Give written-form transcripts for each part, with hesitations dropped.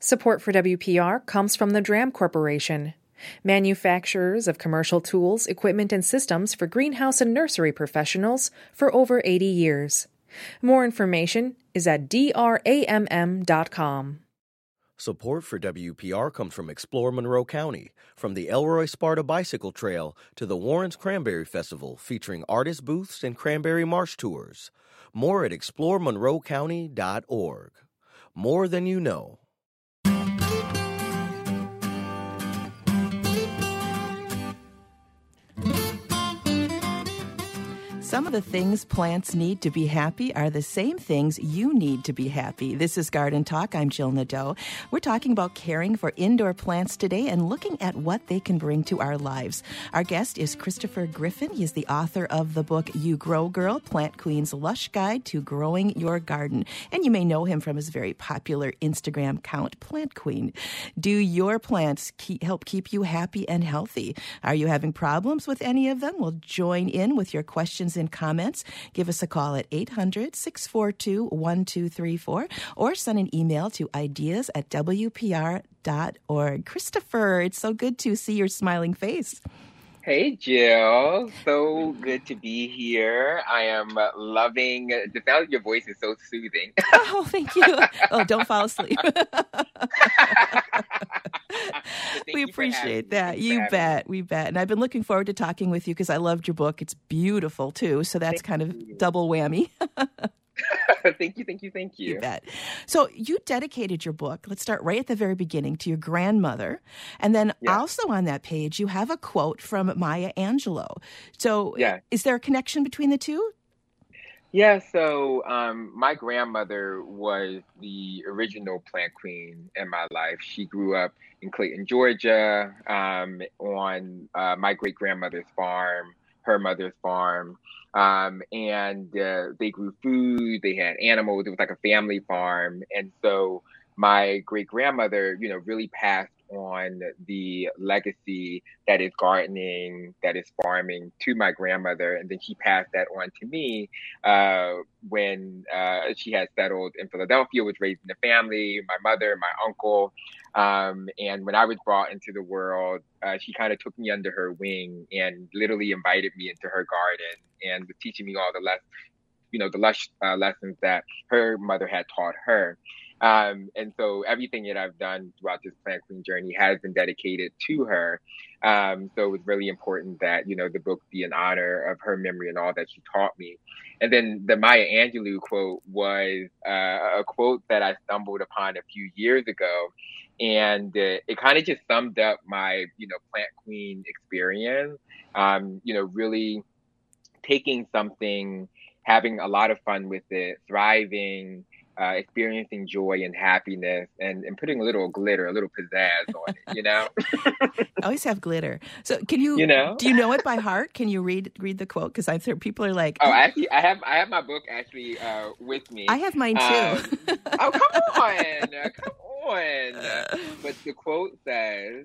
Support for WPR comes from the Dram Corporation, manufacturers of commercial tools, equipment, and systems for greenhouse and nursery professionals for over 80 years. More information is at dramm.com. Support for WPR comes from Explore Monroe County, from the Elroy Sparta Bicycle Trail to the Warrens Cranberry Festival featuring artist booths and cranberry marsh tours. More at exploremonroecounty.org. More than you know. Some of the things plants need to be happy are the same things you need to be happy. This is Garden Talk. I'm Jill Nadeau. We're talking about caring for indoor plants today and looking at what they can bring to our lives. Our guest is Christopher Griffin. He's the author of the book You Grow Girl, Plant Queen's Lush Guide to Growing Your Garden. And you may know him from his very popular Instagram account, Plant Queen. Do your plants help keep you happy and healthy? Are you having problems with any of them? Well, join in with your questions and comments. Give us a call at 800-642-1234 or send an email to ideas@wpr.org. Christopher, it's so good to see your smiling face. Hey, Jill. So good to be here. I am loving the sound of your voice is so soothing. Oh, thank you. Oh, don't fall asleep. We appreciate that. You bet. We bet. And I've been looking forward to talking with you because I loved your book. It's beautiful, too. So that's kind of double whammy. Thank you. You bet. So you dedicated your book, let's start right at the very beginning, to your grandmother. And then also on that page, you have a quote from Maya Angelou. So is there a connection between the two? Yeah, so my grandmother was the original plant queen in my life. She grew up in Clayton, Georgia, on my great-grandmother's farm, her mother's farm. And they grew food, they had animals, it was like a family farm. And so my great-grandmother, really passed on the legacy that is gardening, that is farming to my grandmother. And then she passed that on to me when she had settled in Philadelphia, was raised in the family, my mother, my uncle. And when I was brought into the world, she kind of took me under her wing and literally invited me into her garden and was teaching me all the lush lessons that her mother had taught her. And so everything that I've done throughout this Plant Queen journey has been dedicated to her. So it was really important that, the book be in honor of her memory and all that she taught me. And then the Maya Angelou quote was a quote that I stumbled upon a few years ago. And it kind of just summed up my, Plant Queen experience, really taking something, having a lot of fun with it, thriving, experiencing joy and happiness, and putting a little glitter, a little pizzazz on it, Always have glitter. So can you, do you know it by heart? Can you read the quote? Because I've heard people are like, actually, I have my book actually with me. I have mine too. Oh, come on. But the quote says,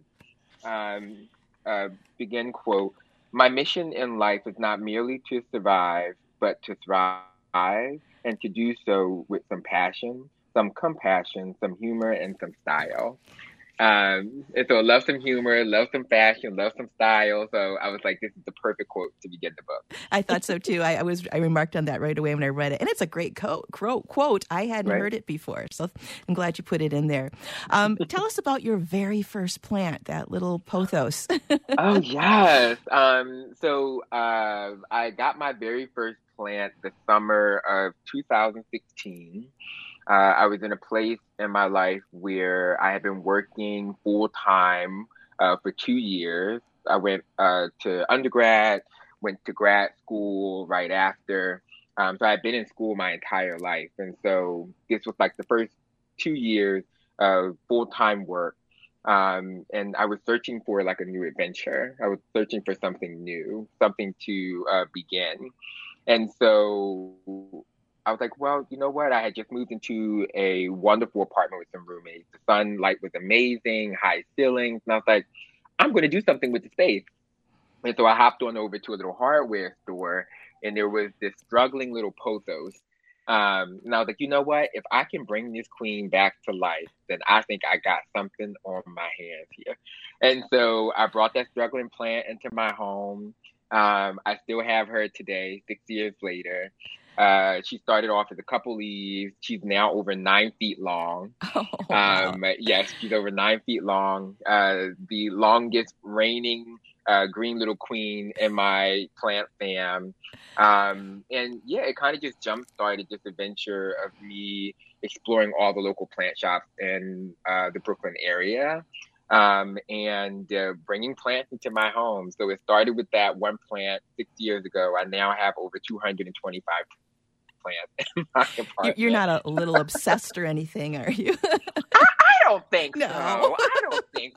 begin quote, "My mission in life is not merely to survive, but to thrive, and to do so with some passion, some compassion, some humor, and some style." And so love some humor, love some fashion, love some style. So I was like, this is the perfect quote to begin the book. I thought so too. I remarked on that right away when I read it. And it's a great quote. I hadn't heard it before. So I'm glad you put it in there. Tell us about your very first plant, that little pothos. Oh, yes. So I got my very first plant the summer of 2016. I was in a place in my life where I had been working full time for 2 years. I went to undergrad, went to grad school right after. So I had been in school my entire life. And so this was like the first 2 years of full time work. And I was searching for like a new adventure. I was searching for something new, something to begin. And so I was like, well, you know what? I had just moved into a wonderful apartment with some roommates. The sunlight was amazing, high ceilings. And I was like, I'm going to do something with the space. And so I hopped on over to a little hardware store, and there was this struggling little pothos And I was like, you know what? If I can bring this queen back to life, then I think I got something on my hands here. And so I brought that struggling plant into my home. I still have her today, 6 years later. She started off as a couple leaves. She's now over 9 feet long. Oh, wow. Yes, she's over 9 feet long. The longest reigning green little queen in my plant fam. And yeah, it kind of just jump started this adventure of me exploring all the local plant shops in the Brooklyn area. And bringing plants into my home. So it started with that one plant 6 years ago. I now have over 225 plants in my apartment. You're not a little obsessed or anything, are you? I don't think No. so. I don't think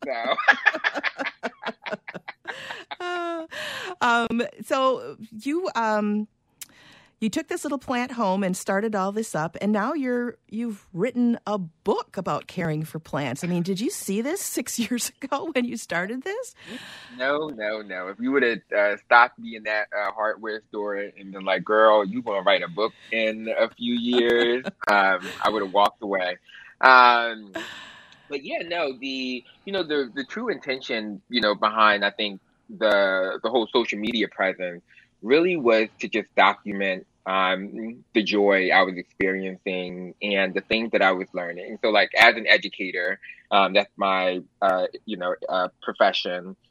so. So you took this little plant home and started all this up, and now you've written a book about caring for plants. I mean, did you see this 6 years ago when you started this? No. If you would have stopped me in that hardware store and been like, "Girl, you gonna write a book in a few years," I would have walked away. But yeah, no, the true intention, behind, I think, the whole social media presence really was to just document the joy I was experiencing and the things that I was learning. So, like, as an educator, that's my profession.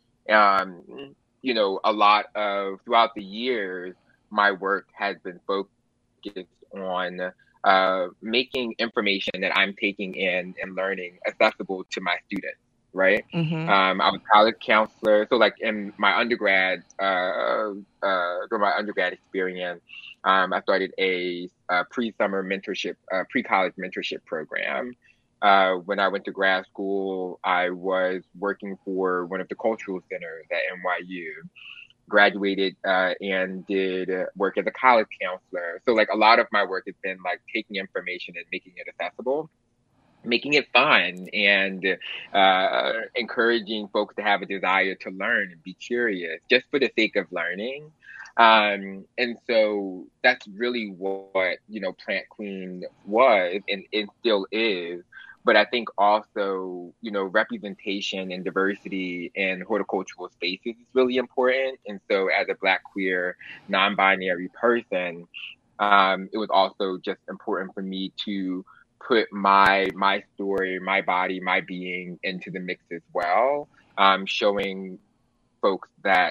A lot of throughout the years, my work has been focused on making information that I'm taking in and learning accessible to my students. Right. Mm-hmm. I was a college counselor. So like in my undergrad, during my undergrad experience, I started a pre-summer mentorship, pre-college mentorship program. When I went to grad school, I was working for one of the cultural centers at NYU, graduated and did work as a college counselor. So like a lot of my work has been like taking information and making it accessible, making it fun, and encouraging folks to have a desire to learn and be curious just for the sake of learning. And so that's really what, Plant Queen was and still is. But I think also, representation and diversity in horticultural spaces is really important. And so as a Black, queer, non-binary person, it was also just important for me to put my story, my body, my being into the mix as well, showing folks that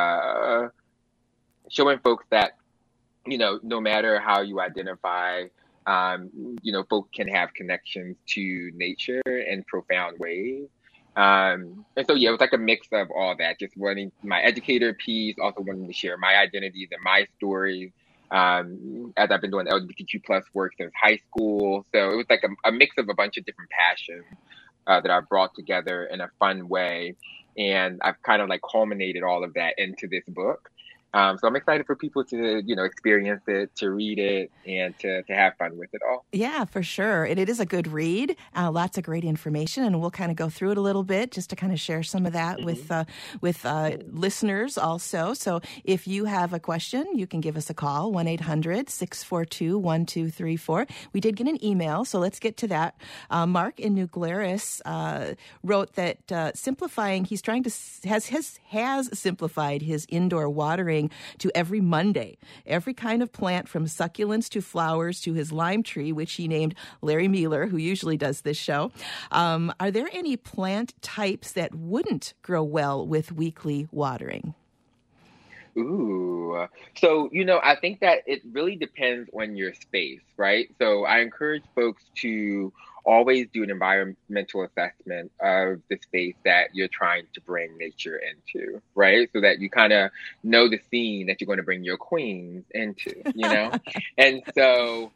no matter how you identify, folks can have connections to nature in profound ways. And so yeah, it was like a mix of all that, just wanting my educator piece, also wanting to share my identities and my stories. As I've been doing LGBTQ plus work since high school. So it was like a mix of a bunch of different passions that I brought together in a fun way. And I've kind of like culminated all of that into this book. So I'm excited for people to, experience it, to read it, and to have fun with it all. Yeah, for sure. And it is a good read. Lots of great information, and we'll kind of go through it a little bit just to kind of share some of that with listeners also. So if you have a question, you can give us a call, 1-800-642-1234. We did get an email, so let's get to that. Mark in New Glarus wrote that simplifying, he's trying to has simplified his indoor watering to every Monday. Every kind of plant from succulents to flowers to his lime tree, which he named Larry Mueller, who usually does this show. Are there any plant types that wouldn't grow well with weekly watering? Ooh. So, I think that it really depends on your space, right? So I encourage folks to always do an environmental assessment of the space that you're trying to bring nature into, right? So that you kind of know the scene that you're going to bring your queens into, And so,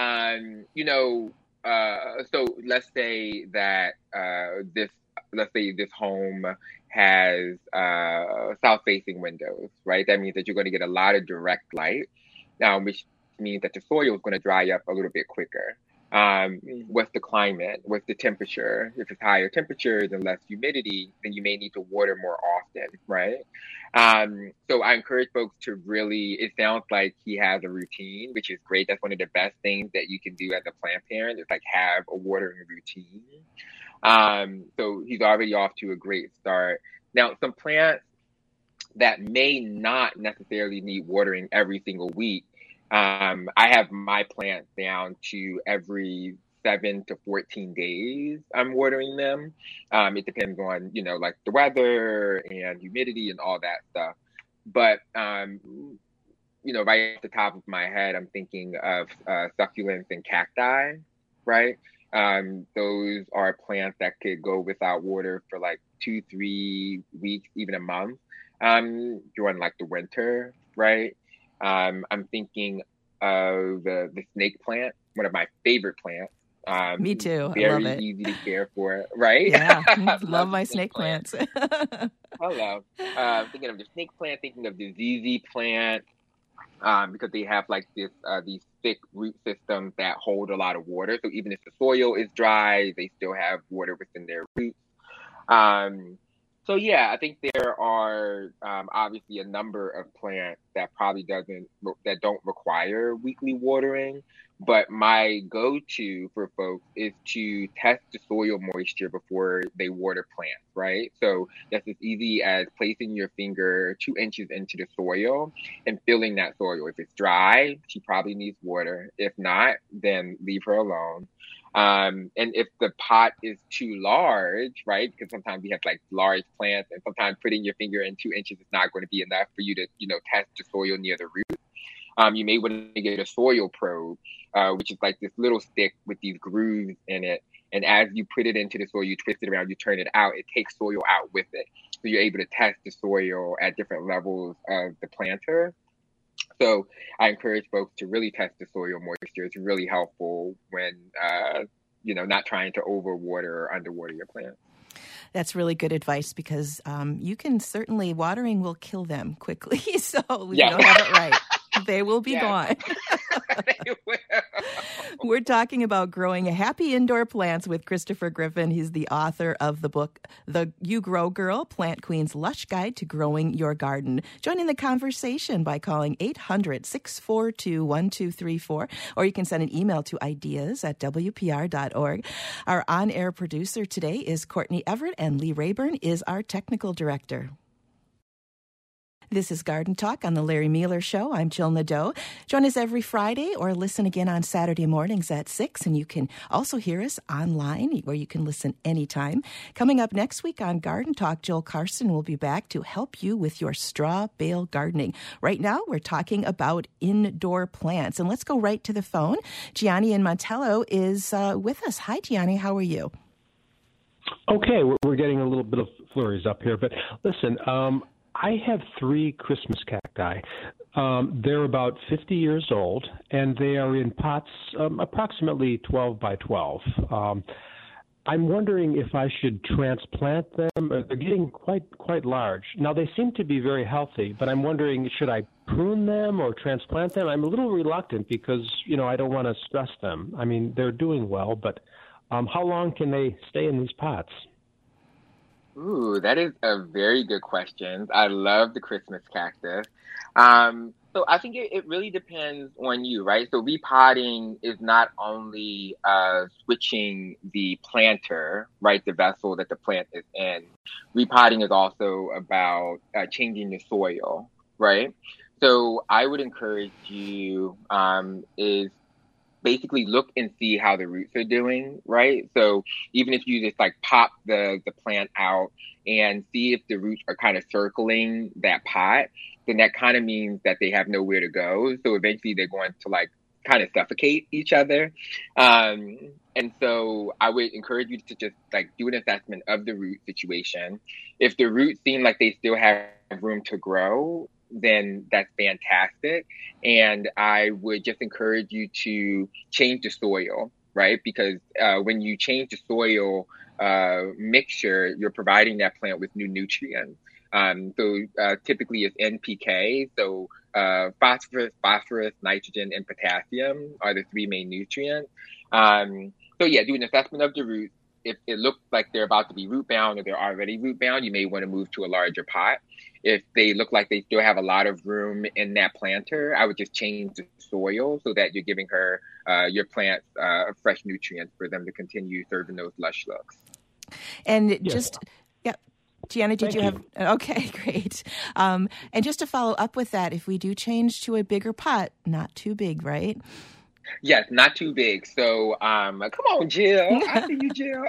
so let's say that this home has south-facing windows, right? That means that you're going to get a lot of direct light, which means that the soil is going to dry up a little bit quicker. What's the climate? What's the temperature? If it's higher temperatures and less humidity, then you may need to water more often, right? So I encourage folks to really, it sounds like he has a routine, which is great. That's one of the best things that you can do as a plant parent is like have a watering routine. So he's already off to a great start. Now, some plants that may not necessarily need watering every single week. I have my plants down to every 7 to 14 days I'm watering them. It depends on, like the weather and humidity and all that stuff. But, right at the top of my head, I'm thinking of succulents and cacti, right? Those are plants that could go without water for like 2-3 weeks, even a month, during like the winter, right? I'm thinking of the snake plant, one of my favorite plants. Me too. Very I love it. easy to care for, right? Yeah, love my snake plants. Hello. Thinking of the snake plant, thinking of the ZZ plant, because they have like these thick root systems that hold a lot of water. So even if the soil is dry, they still have water within their roots. So yeah, I think there are obviously a number of plants that that don't require weekly watering. But my go-to for folks is to test the soil moisture before they water plants, right? So that's as easy as placing your finger 2 inches into the soil and feeling that soil. If it's dry, she probably needs water. If not, then leave her alone. And if the pot is too large, right? Because sometimes we have like large plants, and sometimes putting your finger in 2 inches is not going to be enough for you to, test the soil near the root. You may want to get a soil probe, which is like this little stick with these grooves in it. And as you put it into the soil, you twist it around, you turn it out, it takes soil out with it. So you're able to test the soil at different levels of the planter. So I encourage folks to really test the soil moisture. It's really helpful when, not trying to overwater or underwater your plants. That's really good advice because you can certainly, watering will kill them quickly. So we don't have it right. They will be gone. They will. We're talking about growing happy indoor plants with Christopher Griffin. He's the author of the book, The You Grow Girl, Plant Queen's Lush Guide to Growing Your Garden. Join in the conversation by calling 800-642-1234, or you can send an email to ideas@wpr.org. Our on-air producer today is Courtney Everett, and Lee Rayburn is our technical director. This is Garden Talk on the Larry Mueller Show. I'm Jill Nadeau. Join us every Friday or listen again on Saturday mornings at 6. And you can also hear us online where you can listen anytime. Coming up next week on Garden Talk, Joel Carson will be back to help you with your straw bale gardening. Right now, we're talking about indoor plants. And let's go right to the phone. Gianni in Montello is with us. Hi, Gianni. How are you? Okay, we're getting a little bit of flurries up here. But listen, I have 3 Christmas cacti. They're about 50 years old, and they are in pots approximately 12 by 12. I'm wondering if I should transplant them. They're getting quite large. Now, they seem to be very healthy, but I'm wondering, should I prune them or transplant them? I'm a little reluctant because, I don't want to stress them. I mean, they're doing well, but how long can they stay in these pots? Ooh, that is a very good question. I love the Christmas cactus. So I think it really depends on you, right? So repotting is not only switching the planter, right, the vessel that the plant is in. Repotting is also about changing the soil, right? So I would encourage you is basically look and see how the roots are doing, right? So even if you just like pop the plant out and see if the roots are kind of circling that pot, then that kind of means that they have nowhere to go. So eventually they're going to like kind of suffocate each other. And so I would encourage you to just like do an assessment of the root situation. If the roots seem like they still have room to grow, then that's fantastic. And I would just encourage you to change the soil, right? Because when you change the soil mixture, you're providing that plant with new nutrients. So typically it's NPK. So phosphorus, nitrogen, and potassium are the three main nutrients. So yeah, do an assessment of the roots. If it looks like they're about to be root bound or they're already root bound, you may want to move to a larger pot. If they look like they still have a lot of room in that planter, I would just change the soil so that you're giving your plants fresh nutrients for them to continue serving those lush looks. And Gianna, did you have? Okay, great. And just to follow up with that, if we do change to a bigger pot, not too big, right? Yes, not too big. So, come on, Jill. I see you, Jill.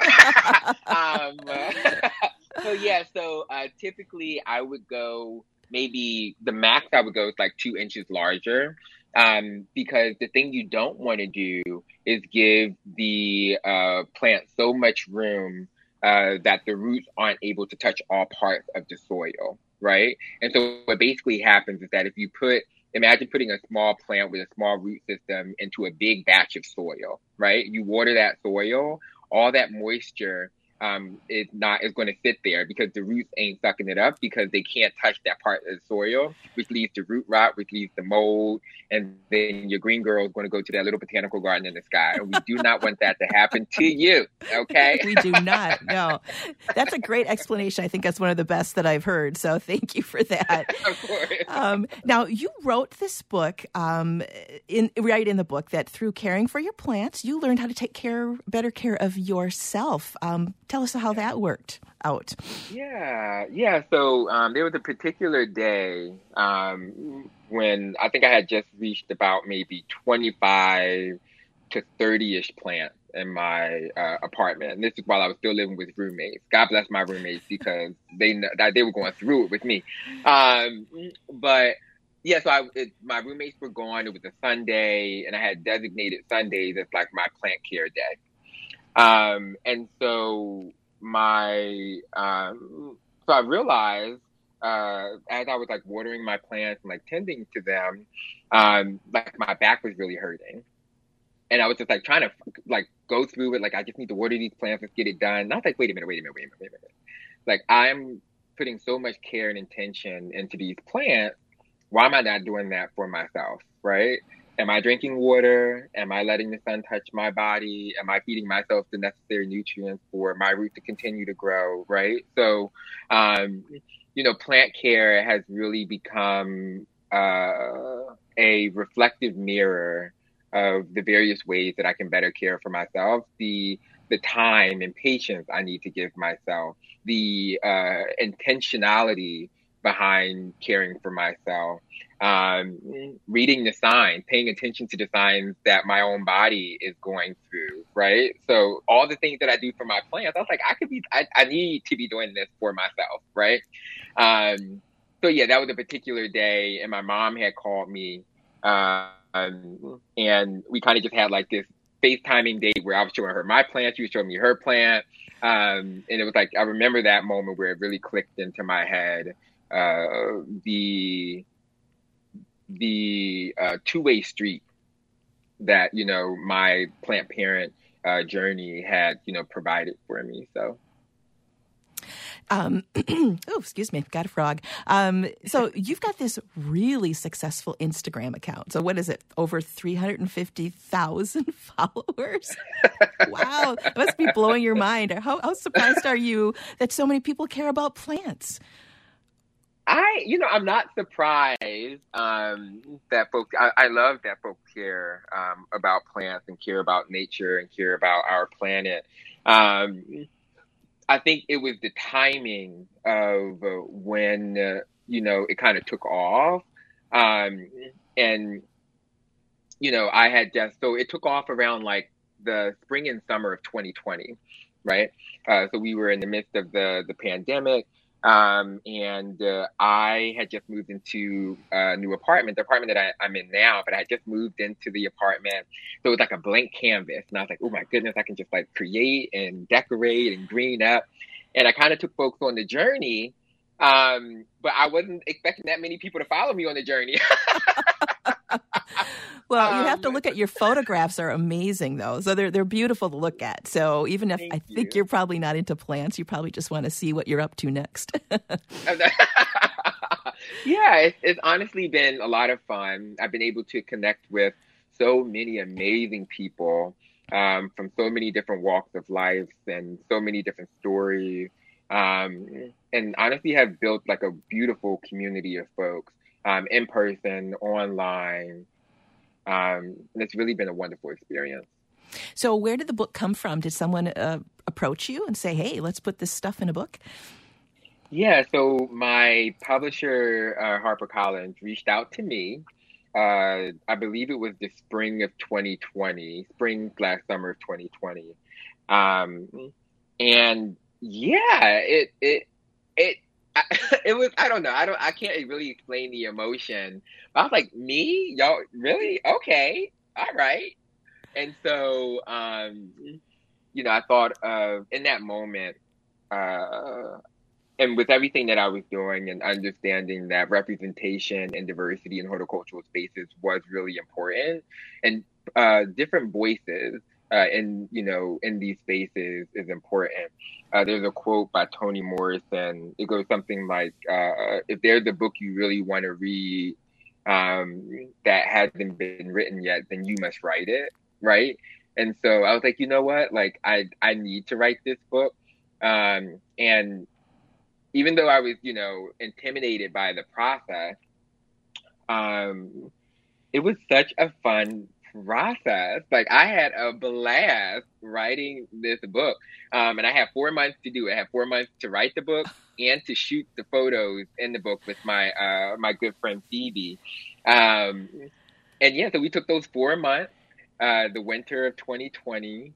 So typically I would go, maybe the max I would go is like 2 inches larger. Because the thing you don't want to do is give the plant so much room that the roots aren't able to touch all parts of the soil, right? And so what basically happens is that if you imagine putting a small plant with a small root system into a big batch of soil, right? You water that soil, all that moisture is going to sit there because the roots ain't sucking it up because they can't touch that part of the soil, which leads to root rot, which leads to mold, and then your green girl is going to go to that little botanical garden in the sky. And we do not want that to happen to you, okay? We do not, no. That's a great explanation. I think that's one of the best that I've heard, so thank you for that. Of course. Now, you wrote this book, right in the book, that through caring for your plants, you learned how to take better care of yourself. Tell us how that worked out. Yeah. So there was a particular day when I think I had just reached about maybe 25 to 30-ish plants in my apartment. And this is while I was still living with roommates. God bless my roommates because they were going through it with me. But yeah, so my roommates were gone. It was a Sunday, and I had designated Sundays as like my plant care day. And so so I realized, as I was like watering my plants and like tending to them, like my back was really hurting. And I was just like trying to like go through it. Like, I just need to water these plants. Let's get it done. And I was like, wait a minute. Like, I'm putting so much care and intention into these plants. Why am I not doing that for myself? Right? Am I drinking water? Am I letting the sun touch my body? Am I feeding myself the necessary nutrients for my root to continue to grow? Right. So, plant care has really become a reflective mirror of the various ways that I can better care for myself, the time and patience I need to give myself, the intentionality behind caring for myself, reading the signs, paying attention to the signs that my own body is going through, right? So all the things that I do for my plants, I was like, I need to be doing this for myself, right? So yeah, that was a particular day, and my mom had called me, and we kind of just had like this FaceTiming date where I was showing her my plant, she was showing me her plant, and it was like, I remember that moment where it really clicked into my head, the two-way street that, my plant parent journey had, provided for me. So. Excuse me, got a frog. So you've got this really successful Instagram account. So what is it? Over 350,000 followers? Wow, that must be blowing your mind. How surprised are you that so many people care about plants? I'm not surprised that folks, I love that folks care about plants and care about nature and care about our planet. I think it was the timing of when, it kind of took off. I had so it took off around like the spring and summer of 2020, right? So we were in the midst of the pandemic. And I had just moved into a new apartment, the apartment that I'm in now, but I had just moved into the apartment. So it was like a blank canvas. And I was like, oh my goodness, I can just like create and decorate and green up. And I kind of took folks on the journey. But I wasn't expecting that many people to follow me on the journey. Well, you have to look at your photographs are amazing, though. So they're beautiful to look at. So even if I think you're probably not into plants, you probably just want to see what you're up to next. Yeah, it's honestly been a lot of fun. I've been able to connect with so many amazing people from so many different walks of life and so many different stories. And honestly have built like a beautiful community of folks in person, online. And it's really been a wonderful experience. So where did the book come from? Did someone approach you and say, hey, let's put this stuff in a book? Yeah, so my publisher, HarperCollins, reached out to me. I believe it was the spring of 2020, spring/summer of 2020. Um, and yeah, it, it was, I don't know. I can't really explain the emotion. But I was like, me? Y'all, really? Okay. All right. And so, I thought of, in that moment, uh, and with everything that I was doing and understanding that representation and diversity in horticultural spaces was really important, and different voices in these spaces is important. There's a quote by Toni Morrison. It goes something like, "If there's a book you really want to read that hasn't been written yet, then you must write it." Right. And so I was like, you know what? Like, I need to write this book. And even though I was, intimidated by the process, it was such a fun process. Like, I had a blast writing this book. And I had 4 months to do it. I had 4 months to write the book and to shoot the photos in the book with my good friend Phoebe. And yeah, so we took those 4 months, the winter of 2020.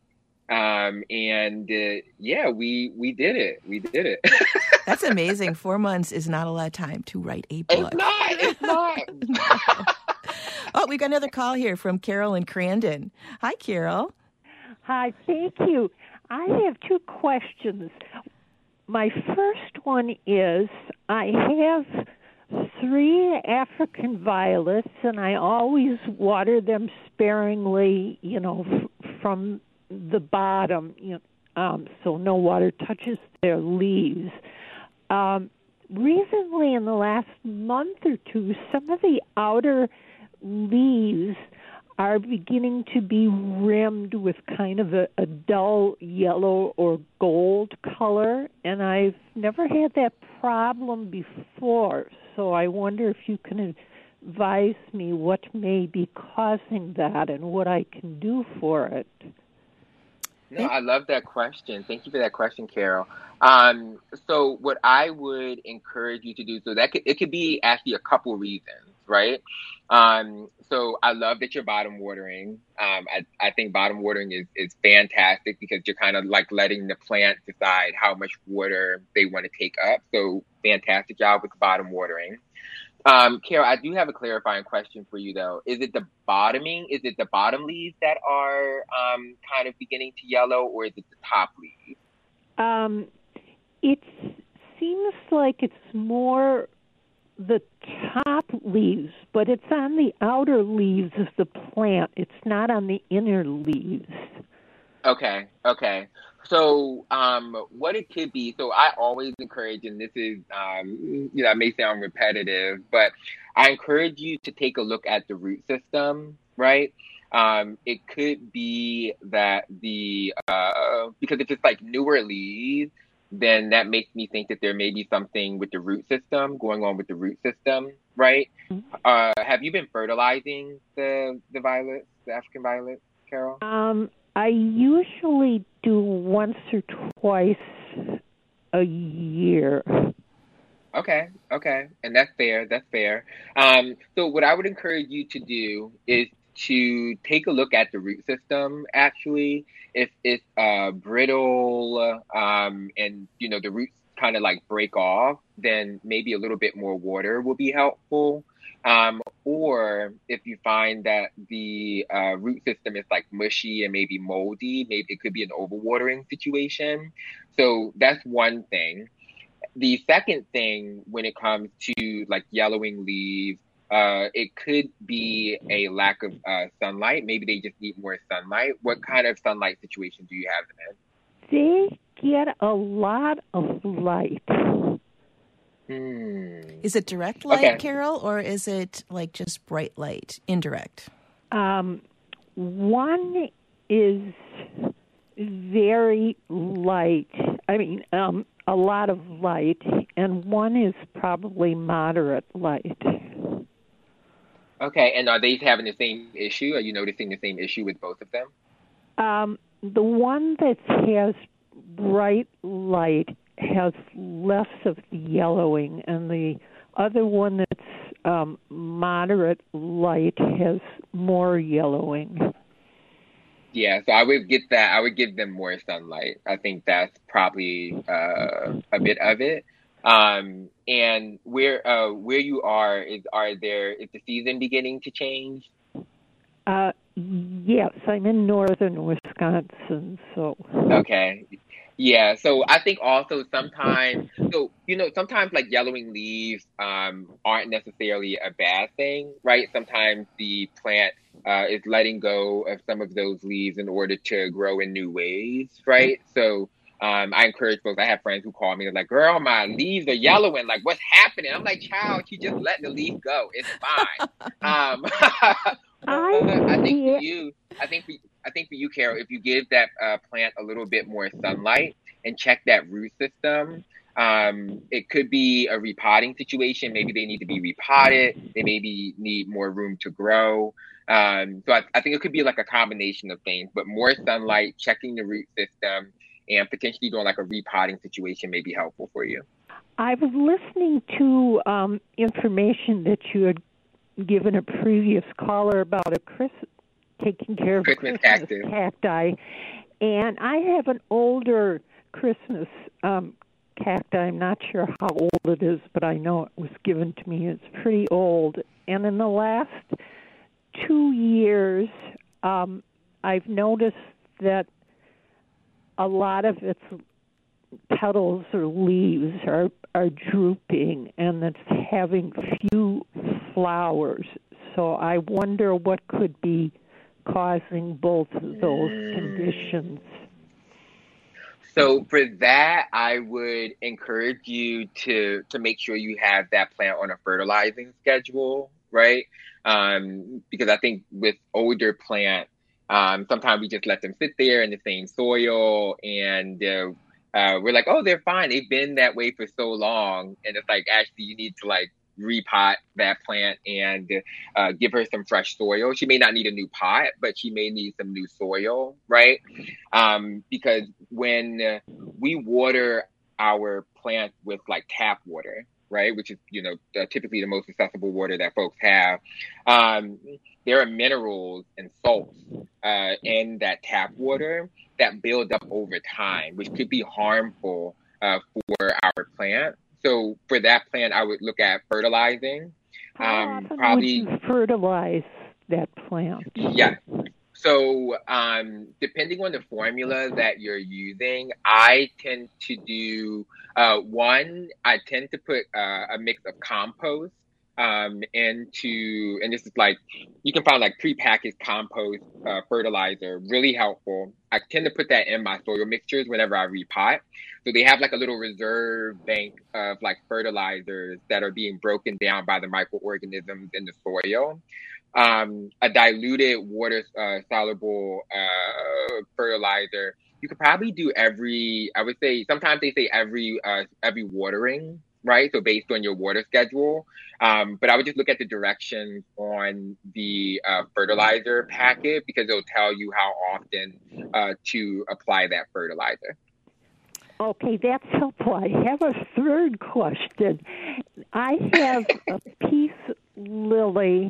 Yeah, we did it. We did it. That's amazing. 4 months is not a lot of time to write a book. It's not. No. Oh, we got another call here from Carol in Crandon. Hi, Carol. Hi, thank you. I have 2 questions. My first one is, I have 3 African violets, and I always water them sparingly, from the bottom, so no water touches their leaves. Recently, in the last month or 2, some of the outer leaves are beginning to be rimmed with kind of a dull yellow or gold color, and I've never had that problem before, so I wonder if you can advise me what may be causing that and what I can do for it. No, I love that question. Thank you for that question, Carol. So what I would encourage you to do, so it could be actually a couple reasons, right? So I love that you're bottom watering. I think bottom watering is fantastic because you're kind of like letting the plant decide how much water they want to take up. So fantastic job with bottom watering. Carol, I do have a clarifying question for you, though. Is it the bottoming? Is it the bottom leaves that are kind of beginning to yellow, or is it the top leaves? It seems like it's more the top leaves, but it's on the outer leaves of the plant. It's not on the inner leaves. Okay. So, what it could be, so I always encourage, and this is, it may sound repetitive, but I encourage you to take a look at the root system, right? It could be that because if it's like newer leaves, then that makes me think that there may be something with the root system going on with the root system, right? Mm-hmm. Have you been fertilizing the violets, the African violets, Carol? I usually do once or twice a year. Okay. And that's fair. So what I would encourage you to do is to take a look at the root system, actually. If it's brittle and, the roots kind of like break off, then maybe a little bit more water will be helpful. Or if you find that the root system is like mushy and maybe moldy, maybe it could be an overwatering situation. So that's one thing. The second thing, when it comes to like yellowing leaves, it could be a lack of sunlight. Maybe they just need more sunlight. What kind of sunlight situation do you have them in? They get a lot of light. Is it direct light, Carol, or is it like just bright light, indirect? One is very light. I mean, a lot of light, and one is probably moderate light. Okay, and are they having the same issue? Are you noticing the same issue with both of them? The one that has bright light has less of the yellowing, and the other one that's moderate light has more yellowing. Yeah, so I would get that. I would give them more sunlight. I think that's probably a bit of it. And where you are, is the season beginning to change? Yes, I'm in northern Wisconsin, so. Okay. Yeah, so I think also sometimes like yellowing leaves aren't necessarily a bad thing, right? Sometimes the plant is letting go of some of those leaves in order to grow in new ways, right? So I encourage folks. I have friends who call me, they're like, "Girl, my leaves are yellowing. Like, what's happening?" I'm like, "Child, you just let the leaf go. It's fine." I think for you, Carol, if you give that plant a little bit more sunlight and check that root system, it could be a repotting situation. Maybe they need to be repotted. They maybe need more room to grow. So I think it could be like a combination of things, but more sunlight, checking the root system, and potentially doing like a repotting situation may be helpful for you. I was listening to information that you had given a previous caller about taking care of Christmas cacti, and I have an older Christmas cacti. I'm not sure how old it is, but I know it was given to me. It's pretty old, and in the last 2 years, I've noticed that a lot of its petals or leaves are drooping, and it's having few flowers. So I wonder what could be causing both of those conditions. So for that, I would encourage you to make sure you have that plant on a fertilizing schedule, right? Because I think with older plants, sometimes we just let them sit there in the same soil, and we're like, oh, they're fine. They've been that way for so long. And it's like, actually, you need to like repot that plant and give her some fresh soil. She may not need a new pot, but she may need some new soil, right? Because when we water our plants with like tap water, right, which is, typically the most accessible water that folks have, there are minerals and salts in that tap water that build up over time, which could be harmful for our plant. So for that plant, I would look at fertilizing. How often would you fertilize that plant? Yeah. So depending on the formula that you're using, I tend to do I tend to put a mix of compost into, and this is like, you can find like prepackaged compost fertilizer, really helpful. I tend to put that in my soil mixtures whenever I repot. So they have like a little reserve bank of like fertilizers that are being broken down by the microorganisms in the soil. A diluted water soluble fertilizer, you could probably do I would say, sometimes they say every watering, right? So based on your water schedule. But I would just look at the directions on the fertilizer packet, because it'll tell you how often to apply that fertilizer. Okay, that's helpful. I have a third question. I have a peace lily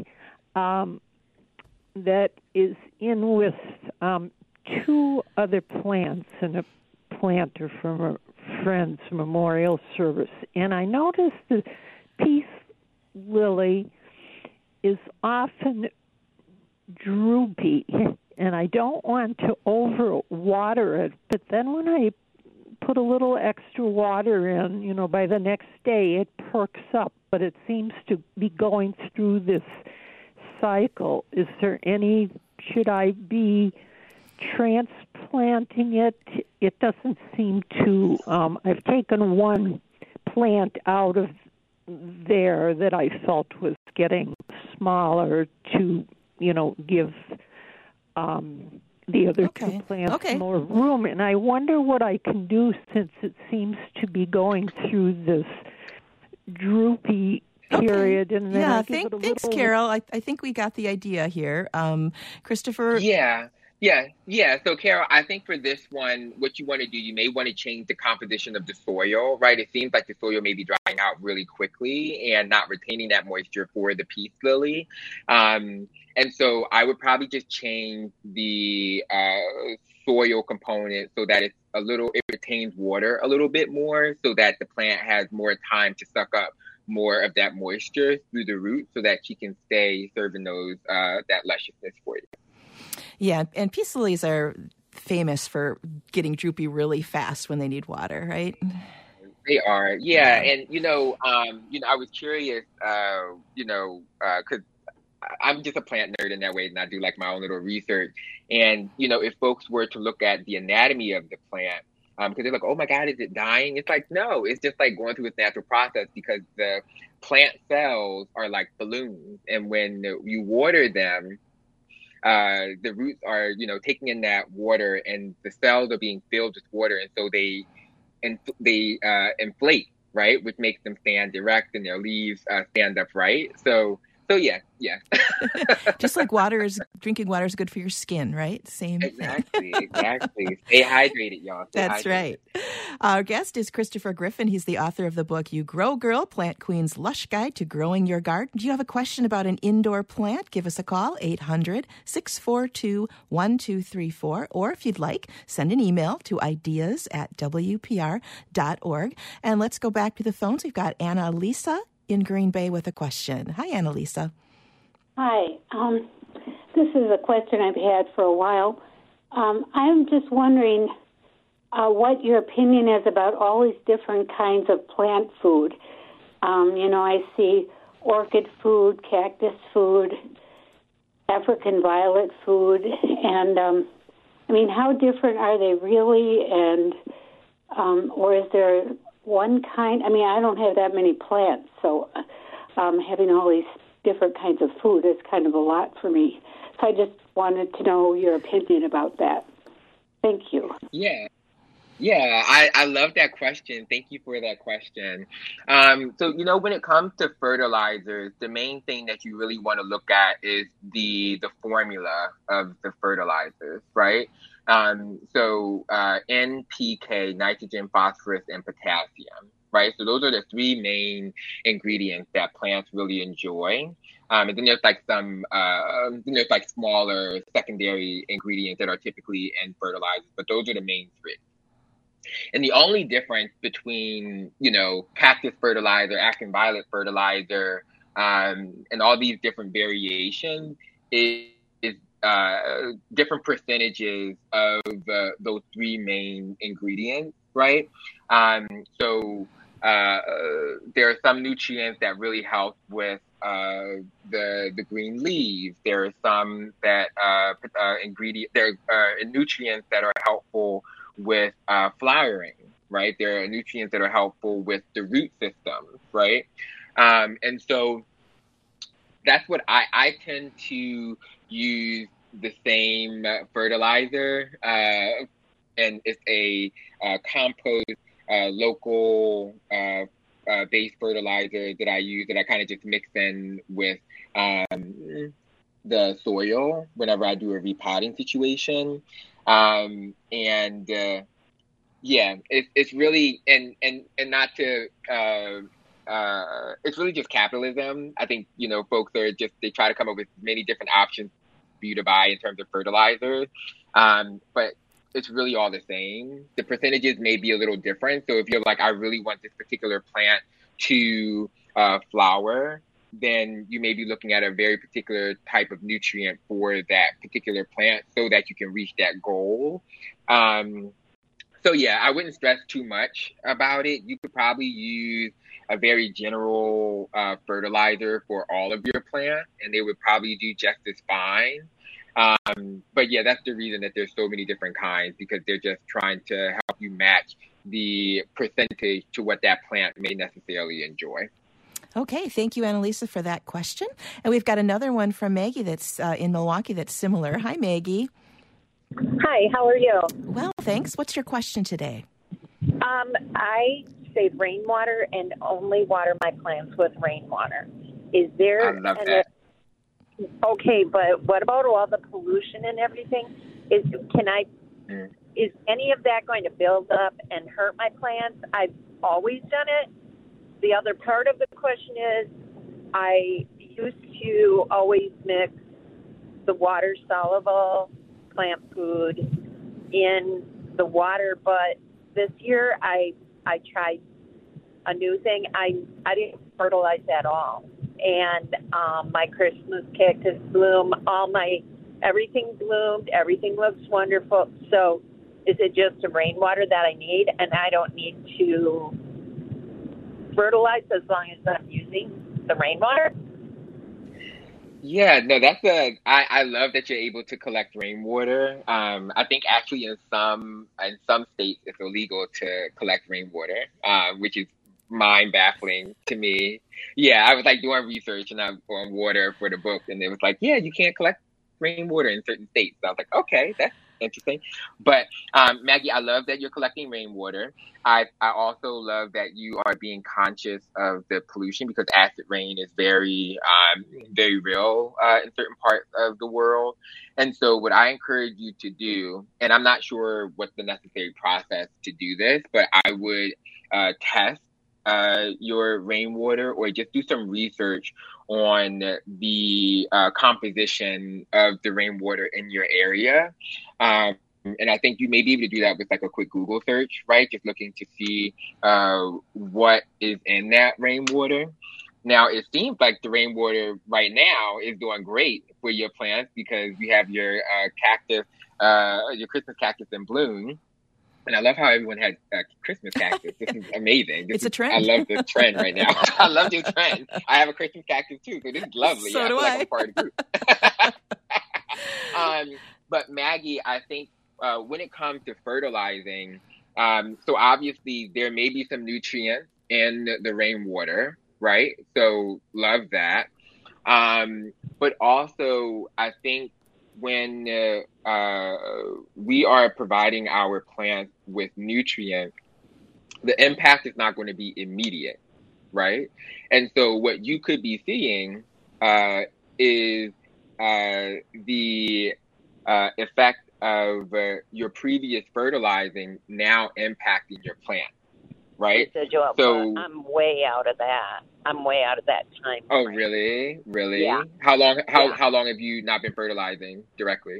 that is in with two other plants and a planter from a friend's memorial service. And I noticed the peace lily is often droopy, and I don't want to overwater it. But then when I put a little extra water in, by the next day it perks up, but it seems to be going through this cycle. Should I be transplanting it? It doesn't seem to. I've taken one plant out of there that I felt was getting smaller to, give the other two plants more room. And I wonder what I can do, since it seems to be going through this droopy period. And then thanks, Carol. I think we got the idea here. Christopher? Yeah. So, Carol, I think for this one, what you want to do, you may want to change the composition of the soil, right? It seems like the soil may be drying out really quickly and not retaining that moisture for the peace lily. And so I would probably just change the soil component so that it retains water a little bit more, so that the plant has more time to suck up more of that moisture through the roots, so that she can stay serving those that lusciousness for you. Yeah, and peace lilies are famous for getting droopy really fast when they need water, right? They are, yeah. And I was curious, because I'm just a plant nerd in that way, and I do like my own little research. And if folks were to look at the anatomy of the plant, because they're like, oh my God, is it dying? It's like, no, it's just like going through its natural process, because the plant cells are like balloons, and when you water them, the roots are, taking in that water, and the cells are being filled with water, and so they inflate, right, which makes them stand erect, and their leaves stand upright. So yeah. Just like drinking water is good for your skin, right? Same thing. Exactly. Stay hydrated, y'all. That's right. Our guest is Christopher Griffin. He's the author of the book You Grow Girl, Plant Queen's Lush Guide to Growing Your Garden. Do you have a question about an indoor plant? Give us a call, 800-642-1234. Or if you'd like, send an email to ideas@wpr.org. And let's go back to the phones. We've got Annalisa in Green Bay with a question. Hi, Annalisa. Hi. This is a question I've had for a while. I'm just wondering what your opinion is about all these different kinds of plant food. I see orchid food, cactus food, African violet food, and how different are they really? And or is there one kind? I don't have that many plants, so having all these different kinds of food is kind of a lot for me. So I just wanted to know your opinion about that. Thank you. Yeah, I love that question. Thank you for that question. So, when it comes to fertilizers, the main thing that you really want to look at is the formula of the fertilizers, right? So NPK, nitrogen, phosphorus, and potassium, right? So those are the three main ingredients that plants really enjoy. And then there's like smaller secondary ingredients that are typically in fertilizers, but those are the main three. And the only difference between, cactus fertilizer, African violet fertilizer, and all these different variations is different percentages of those three main ingredients, right? So there are some nutrients that really help with the green leaves. There are some that nutrients that are helpful with flowering, right? There are nutrients that are helpful with the root systems, right? And so that's what I tend to use the same fertilizer, and it's a compost local based fertilizer that I use, that I kind of just mix in with the soil whenever I do a repotting situation. It's really and not to it's really just capitalism. I think folks are they try to come up with many different options for you to buy in terms of fertilizers, but it's really all the same. The percentages may be a little different. So if you're like, I really want this particular plant to flower, then you may be looking at a very particular type of nutrient for that particular plant so that you can reach that goal. So yeah, I wouldn't stress too much about it. You could probably use a very general fertilizer for all of your plants, and they would probably do just as fine. But yeah, that's the reason that there's so many different kinds, because they're just trying to help you match the percentage to what that plant may necessarily enjoy. Okay, thank you, Annalisa, for that question. And we've got another one from Maggie that's in Milwaukee that's similar. Hi, Maggie. Hi, how are you? Well, thanks. What's your question today? I save rainwater and only water my plants with rainwater. Is there... I love that. Okay, but what about all the pollution and everything? Is any of that going to build up and hurt my plants? I've always done it. The other part of the question is I used to always mix the water-soluble plant food in the water, but this year I tried a new thing. I didn't fertilize at all. And my Christmas cactus bloom, everything bloomed, everything looks wonderful. So is it just the rainwater that I need and I don't need to fertilize as long as I'm using the rainwater? Yeah, no, I love that you're able to collect rainwater. I think actually in some states it's illegal to collect rainwater, which is mind baffling to me. Yeah, I was like doing research and on water for the book, and it was like, yeah, you can't collect rainwater in certain states. So I was like, okay, that's interesting. But Maggie, I love that you're collecting rainwater. I also love that you are being conscious of the pollution, because acid rain is very real in certain parts of the world. And so what I encourage you to do, and I'm not sure what's the necessary process to do this, but I would test your rainwater, or just do some research on the composition of the rainwater in your area. And I think you may be able to do that with like a quick Google search, right? Just looking to see what is in that rainwater. Now, it seems like the rainwater right now is doing great for your plants, because you have your cactus, your Christmas cactus in bloom. And I love how everyone had Christmas cactus. This is amazing. It's a trend. I love this trend right now. I love this trend. I have a Christmas cactus too, so this is lovely. So do I. Like I'm part of the group. But Maggie, I think when it comes to fertilizing, so obviously there may be some nutrients in the rainwater, right? So love that. But also, I think when we are providing our plants with nutrients, the impact is not going to be immediate, right? And so what you could be seeing is the effect of your previous fertilizing now impacting your plant, right? So I'm way out of that. I'm way out of that time. Oh, really? Really? Yeah. How long have you not been fertilizing directly?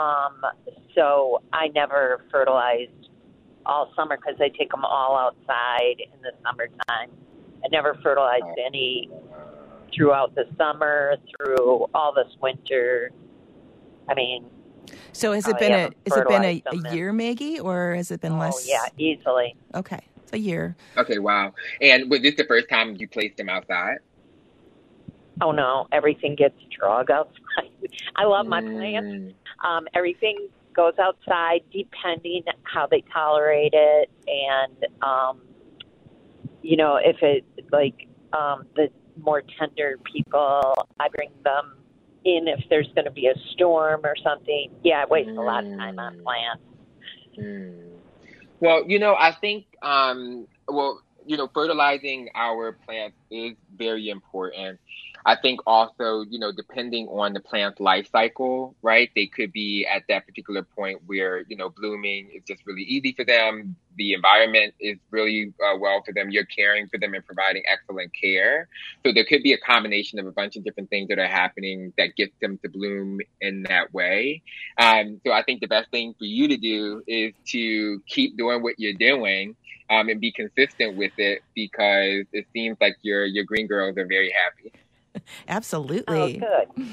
So I never fertilized all summer, because I take them all outside in the summertime. I never fertilized any throughout the summer, through all this winter. I mean, so has it been a year, Maggie, or has it been less? Oh, yeah, easily. Okay, a year. Okay, wow. And was this the first time you placed them outside? Oh, no, everything gets drug outside. I love my plants. Everything goes outside depending how they tolerate it. And, if it, like, the more tender people, I bring them in if there's going to be a storm or something. Yeah, I waste a lot of time on plants. Well, I think, fertilizing our plants is very important. I think also, depending on the plant's life cycle, right? They could be at that particular point where, blooming is just really easy for them. The environment is really well for them. You're caring for them and providing excellent care. So there could be a combination of a bunch of different things that are happening that get them to bloom in that way. So I think the best thing for you to do is to keep doing what you're doing and be consistent with it, because it seems like your green girls are very happy. Absolutely. Oh, good.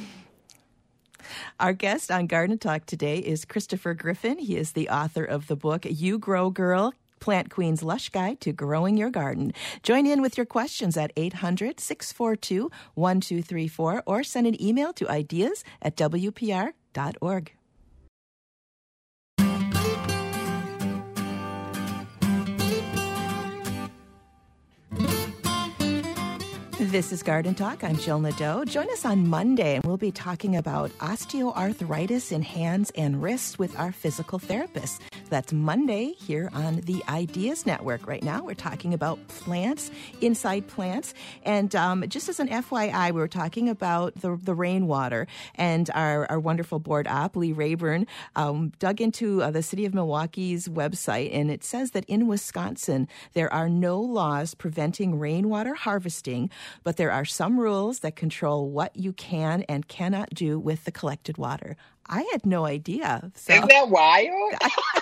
Our guest on Garden Talk today is Christopher Griffin. He is the author of the book, You Grow Girl, Plant Queen's Lush Guide to Growing Your Garden. Join in with your questions at 800-642-1234 or send an email to ideas@wpr.org. This is Garden Talk. I'm Jill Nadeau. Join us on Monday, and we'll be talking about osteoarthritis in hands and wrists with our physical therapist. That's Monday here on the Ideas Network. Right now, we're talking about plants, inside plants. And just as an FYI, we were talking about the rainwater, and our wonderful board op, Lee Rayburn, dug into the City of Milwaukee's website, and it says that in Wisconsin, there are no laws preventing rainwater harvesting, but there are some rules that control what you can and cannot do with the collected water. I had no idea. So isn't that wild?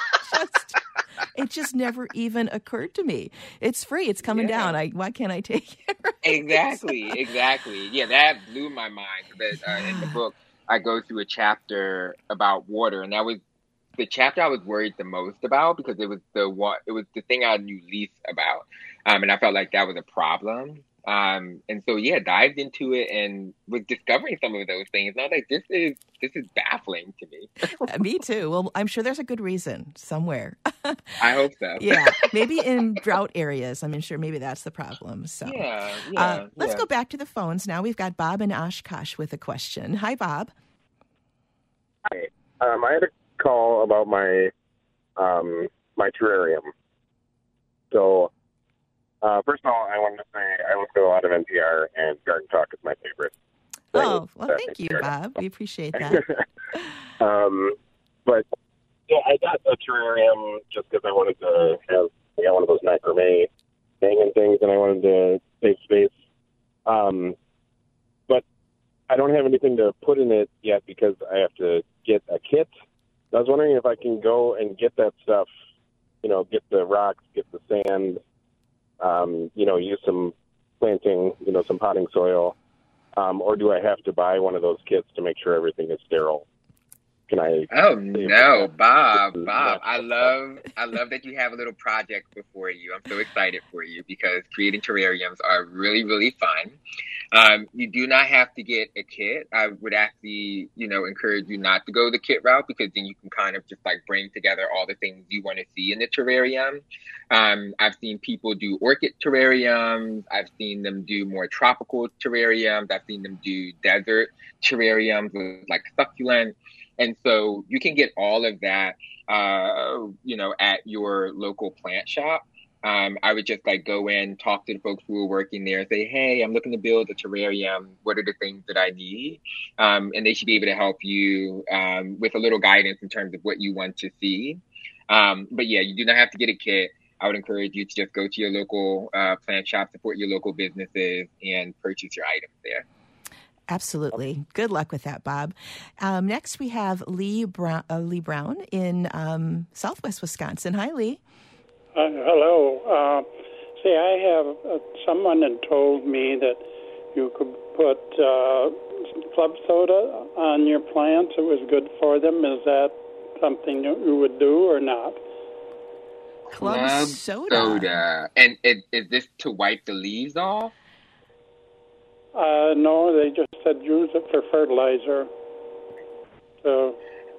It just never even occurred to me. It's free. It's coming down. Why can't I take it? Right? Exactly. Yeah, that blew my mind. But in the book, I go through a chapter about water, and that was the chapter I was worried the most about because it was the thing I knew least about, and I felt like that was a problem. And so, dived into it and was discovering some of those things. And I was like, this is baffling to me. Me too. Well, I'm sure there's a good reason somewhere. I hope so. Yeah, maybe in drought areas. I'm sure maybe that's the problem. So let's go back to the phones now. We've got Bob in Oshkosh with a question. Hi, Bob. Hi. I had a call about my my terrarium. So. First of all, I wanted to say I listen to a lot of NPR, and Garden Talk is my favorite. Oh, well, thank you, Bob. We appreciate that. But I got a terrarium just because I wanted to have one of those macrame hanging things, and I wanted to save space. But I don't have anything to put in it yet because I have to get a kit. I was wondering if I can go and get that stuff, get the rocks, get the sand, use some planting, some potting soil, or do I have to buy one of those kits to make sure everything is sterile? Can I? Oh no, Bob! I love that you have a little project before you. I'm so excited for you because creating terrariums are really, really fun. You do not have to get a kit. I would actually, encourage you not to go the kit route because then you can kind of just like bring together all the things you want to see in the terrarium. I've seen people do orchid terrariums. I've seen them do more tropical terrariums. I've seen them do desert terrariums with like succulent. And so you can get all of that, at your local plant shop. I would just go in, talk to the folks who are working there, say, hey, I'm looking to build a terrarium. What are the things that I need? And they should be able to help you with a little guidance in terms of what you want to see. But you do not have to get a kit. I would encourage you to just go to your local plant shop, support your local businesses, and purchase your items there. Absolutely. Good luck with that, Bob. Next, we have Lee Brown in Southwest Wisconsin. Hi, Lee. Hello. I have someone had told me that you could put club soda on your plants. It was good for them. Is that something you would do or not? Club soda. And is this to wipe the leaves off? No, they just said use it for fertilizer. So.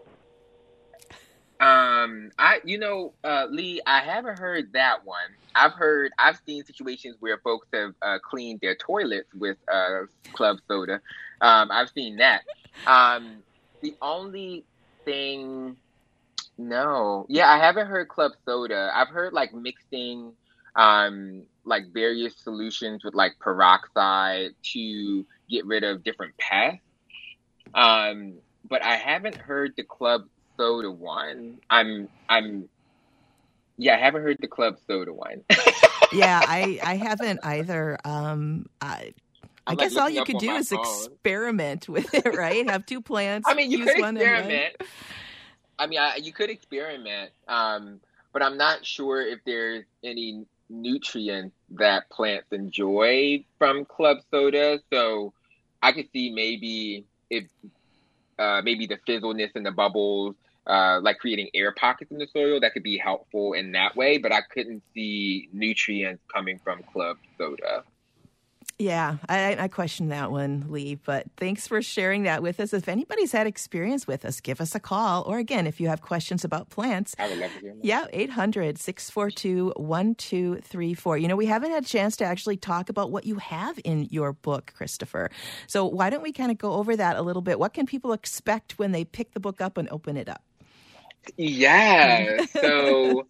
Lee, I haven't heard that one. I've seen situations where folks have cleaned their toilets with club soda. I've seen that. The only thing, I haven't heard club soda. I've heard mixing various solutions with peroxide to get rid of different pests. But I haven't heard the club soda one. I haven't heard the club soda one. I haven't either. I guess all you could do is experiment with it, right? Have two plants. I mean, you could experiment. You could experiment, but I'm not sure if there's any nutrients that plants enjoy from club soda. So I could see maybe the fizzleness and the bubbles, creating air pockets in the soil, that could be helpful in that way. But I couldn't see nutrients coming from club soda. Yeah, I question that one, Lee, but thanks for sharing that with us. If anybody's had experience with us, give us a call. Or again, if you have questions about plants, I would love to hear more. Yeah, 800-642-1234. You know, we haven't had a chance to actually talk about what you have in your book, Christopher. So why don't we kind of go over that a little bit? What can people expect when they pick the book up and open it up? Yeah, so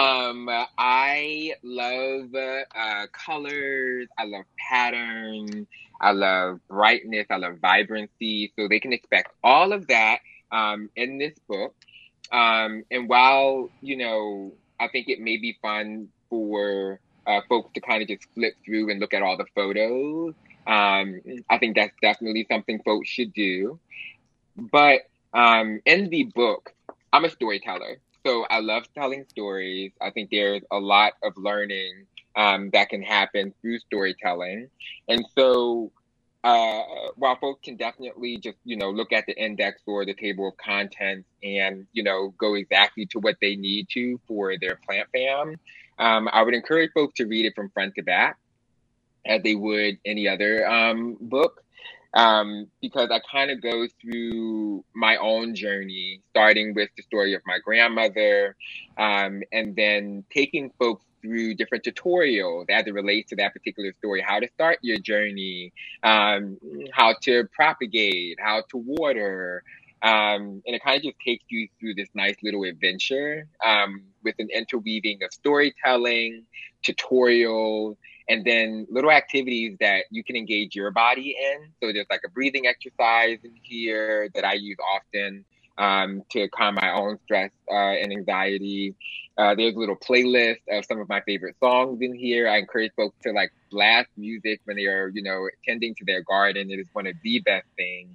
I love colors, I love pattern, I love brightness, I love vibrancy. So they can expect all of that in this book. And while, you know, I think it may be fun for folks to kind of just flip through and look at all the photos, I think that's definitely something folks should do. But in the book, I'm a storyteller, so I love telling stories. I think there's a lot of learning that can happen through storytelling. And so while folks can definitely just, you know, look at the index or the table of contents and, you know, go exactly to what they need to for their plant fam, I would encourage folks to read it from front to back as they would any other book. Because I kind of go through my own journey, starting with the story of my grandmother, and then taking folks through different tutorials as it relates to that particular story, how to start your journey, how to propagate, how to water. And it kind of just takes you through this nice little adventure with an interweaving of storytelling, tutorials, and then little activities that you can engage your body in. So there's like a breathing exercise in here that I use often to calm my own stress and anxiety. There's a little playlist of some of my favorite songs in here. I encourage folks to like blast music when they are, you know, tending to their garden. It is one of the best things.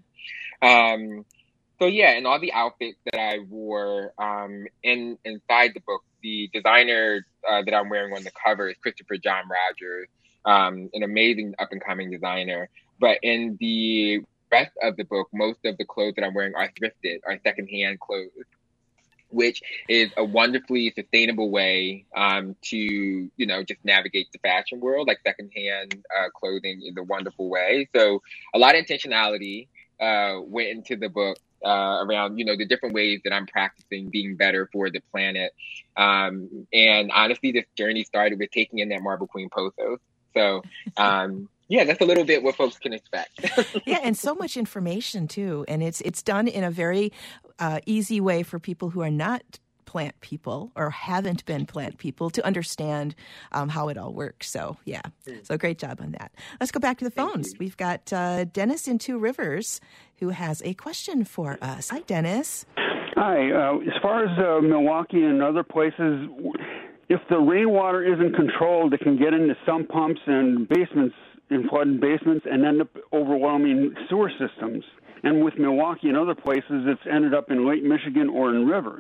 So yeah, and all the outfits that I wore inside the book, the designer that I'm wearing on the cover is Christopher John Rogers, an amazing up-and-coming designer. But in the rest of the book, most of the clothes that I'm wearing are thrifted, are secondhand clothes, which is a wonderfully sustainable way to, you know, just navigate the fashion world. Like secondhand clothing is a wonderful way. So a lot of intentionality went into the book. Around, you know, the different ways that I'm practicing being better for the planet. And honestly, this journey started with taking in that Marble Queen Pothos. So, yeah, that's a little bit what folks can expect. Yeah, and so much information, too. And it's done in a very easy way for people who are not plant people or haven't been plant people to understand how it all works. So, yeah. So great job on that. Let's go back to the phones. We've got Dennis in Two Rivers who has a question for us. Hi, Dennis. Hi. As far as Milwaukee and other places, if the rainwater isn't controlled, it can get into some pumps and basements, in flooded basements, and end up overwhelming sewer systems. And with Milwaukee and other places, it's ended up in Lake Michigan or in rivers.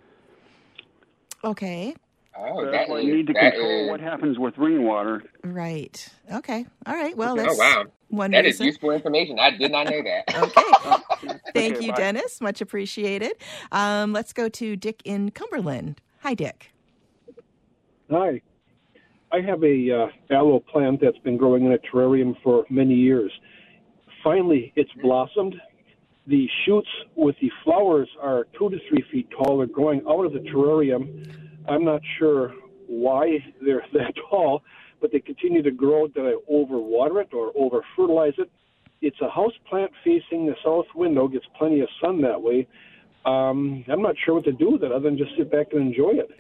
Okay. Oh, that's why you need to control what happens with rainwater. Right. Okay. All right. Well, that's one that reason. is useful information. I did not know that. Okay. Thank you, Dennis. Much appreciated. Let's go to Dick in Cumberland. Hi, Dick. Hi. I have a aloe plant that's been growing in a terrarium for many years. Finally, it's blossomed. The shoots with the flowers are 2 to 3 feet tall. They're growing out of the terrarium. I'm not sure why they're that tall, but they continue to grow. Did I overwater it or over-fertilize it? It's a house plant facing the south window, gets plenty of sun that way. I'm not sure what to do with it other than just sit back and enjoy it.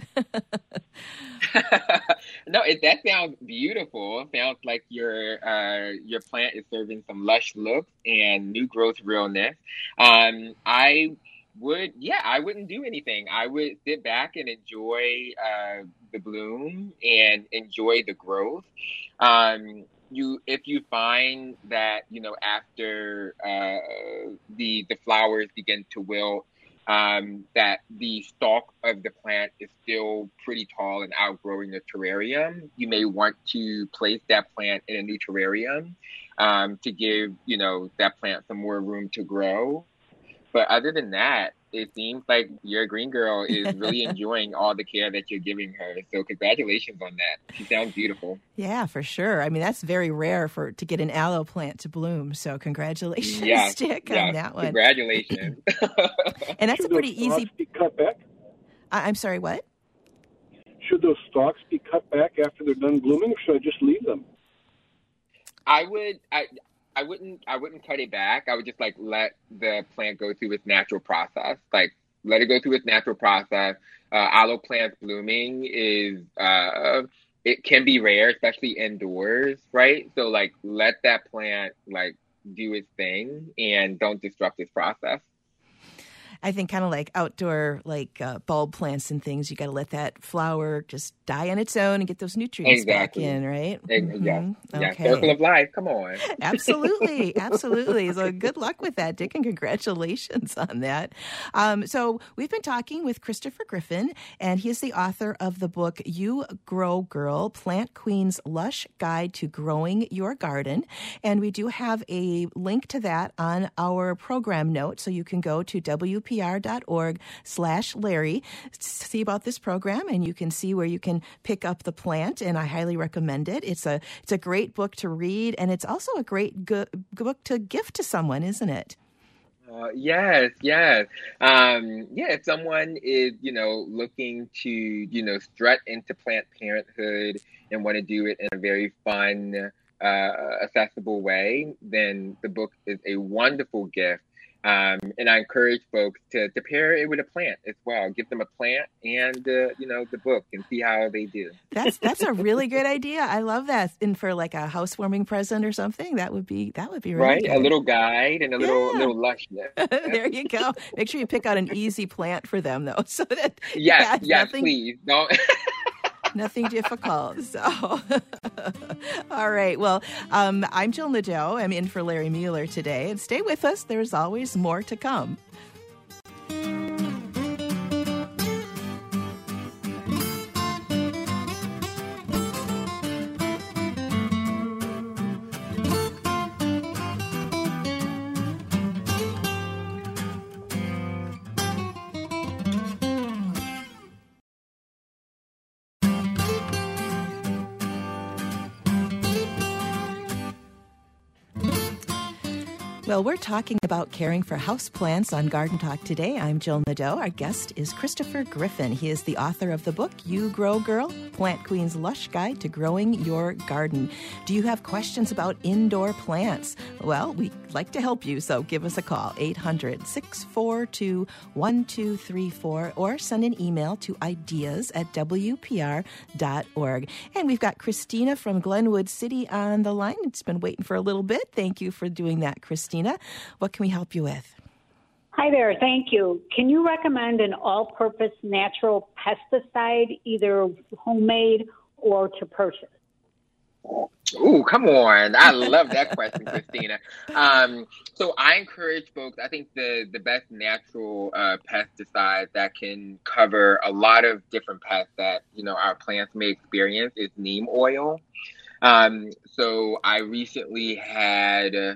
No, that sounds beautiful. It sounds like your plant is serving some lush looks and new growth realness. I wouldn't do anything. I would sit back and enjoy the bloom and enjoy the growth. If you find that, you know, after the flowers begin to wilt, that the stalk of the plant is still pretty tall and outgrowing the terrarium, you may want to place that plant in a new terrarium to give, you know, that plant some more room to grow. But other than that, it seems like your green girl is really enjoying all the care that you're giving her. So congratulations on that. She sounds beautiful. Yeah, for sure. I mean, that's very rare to get an aloe plant to bloom. So congratulations, Dick, on that one. Congratulations. And that's a pretty easy. Be cut back? I'm sorry, what? Should those stalks be cut back after they're done blooming, or should I just leave them? I wouldn't cut it back. I would just like let the plant go through its natural process. Like let it go through its natural process. Aloe plants blooming is it can be rare, especially indoors, right? So like let that plant like do its thing and don't disrupt its process. I think kind of like outdoor, like bulb plants and things, you got to let that flower just die on its own and get those nutrients back in, right? Yeah, circle of life. Come on. Absolutely, absolutely. So good luck with that, Dick, and congratulations on that. So we've been talking with Christopher Griffin, and he is the author of the book You Grow Girl, Plant Queen's Lush Guide to Growing Your Garden. And we do have a link to that on our program note, so you can go to WPR.org/Larry, see about this program, and you can see where you can pick up the plant, and I highly recommend it. It's a great book to read, and it's also a great book to gift to someone, isn't it? Yes. If someone is, looking to, strut into plant parenthood and want to do it in a very fun, accessible way, then the book is a wonderful gift. And I encourage folks to pair it with a plant as well. Give them a plant and, the book and see how they do. That's a really good idea. I love that. And for like a housewarming present or something, that would be really right. Good. A little guide and a little lushness. There you go. Make sure you pick out an easy plant for them though. So that yes, please. Don't. Nothing difficult. So, all right. Well, I'm Jill Nadeau. I'm in for Larry Mueller today. And stay with us. There's always more to come. Well, we're talking about caring for houseplants on Garden Talk today. I'm Jill Nadeau. Our guest is Christopher Griffin. He is the author of the book, You Grow Girl, Plant Queen's Lush Guide to Growing Your Garden. Do you have questions about indoor plants? Well, we'd like to help you, so give us a call, 800-642-1234, or send an email to ideas@WPR.org. And we've got Christina from Glenwood City on the line. It's been waiting for a little bit. Thank you for doing that, Christina. What can we help you with? Hi there. Thank you. Can you recommend an all-purpose natural pesticide, either homemade or to purchase? Ooh, come on. I love that question, Christina. So I encourage folks, I think the best natural pesticide that can cover a lot of different pests that, our plants may experience is neem oil. So I recently had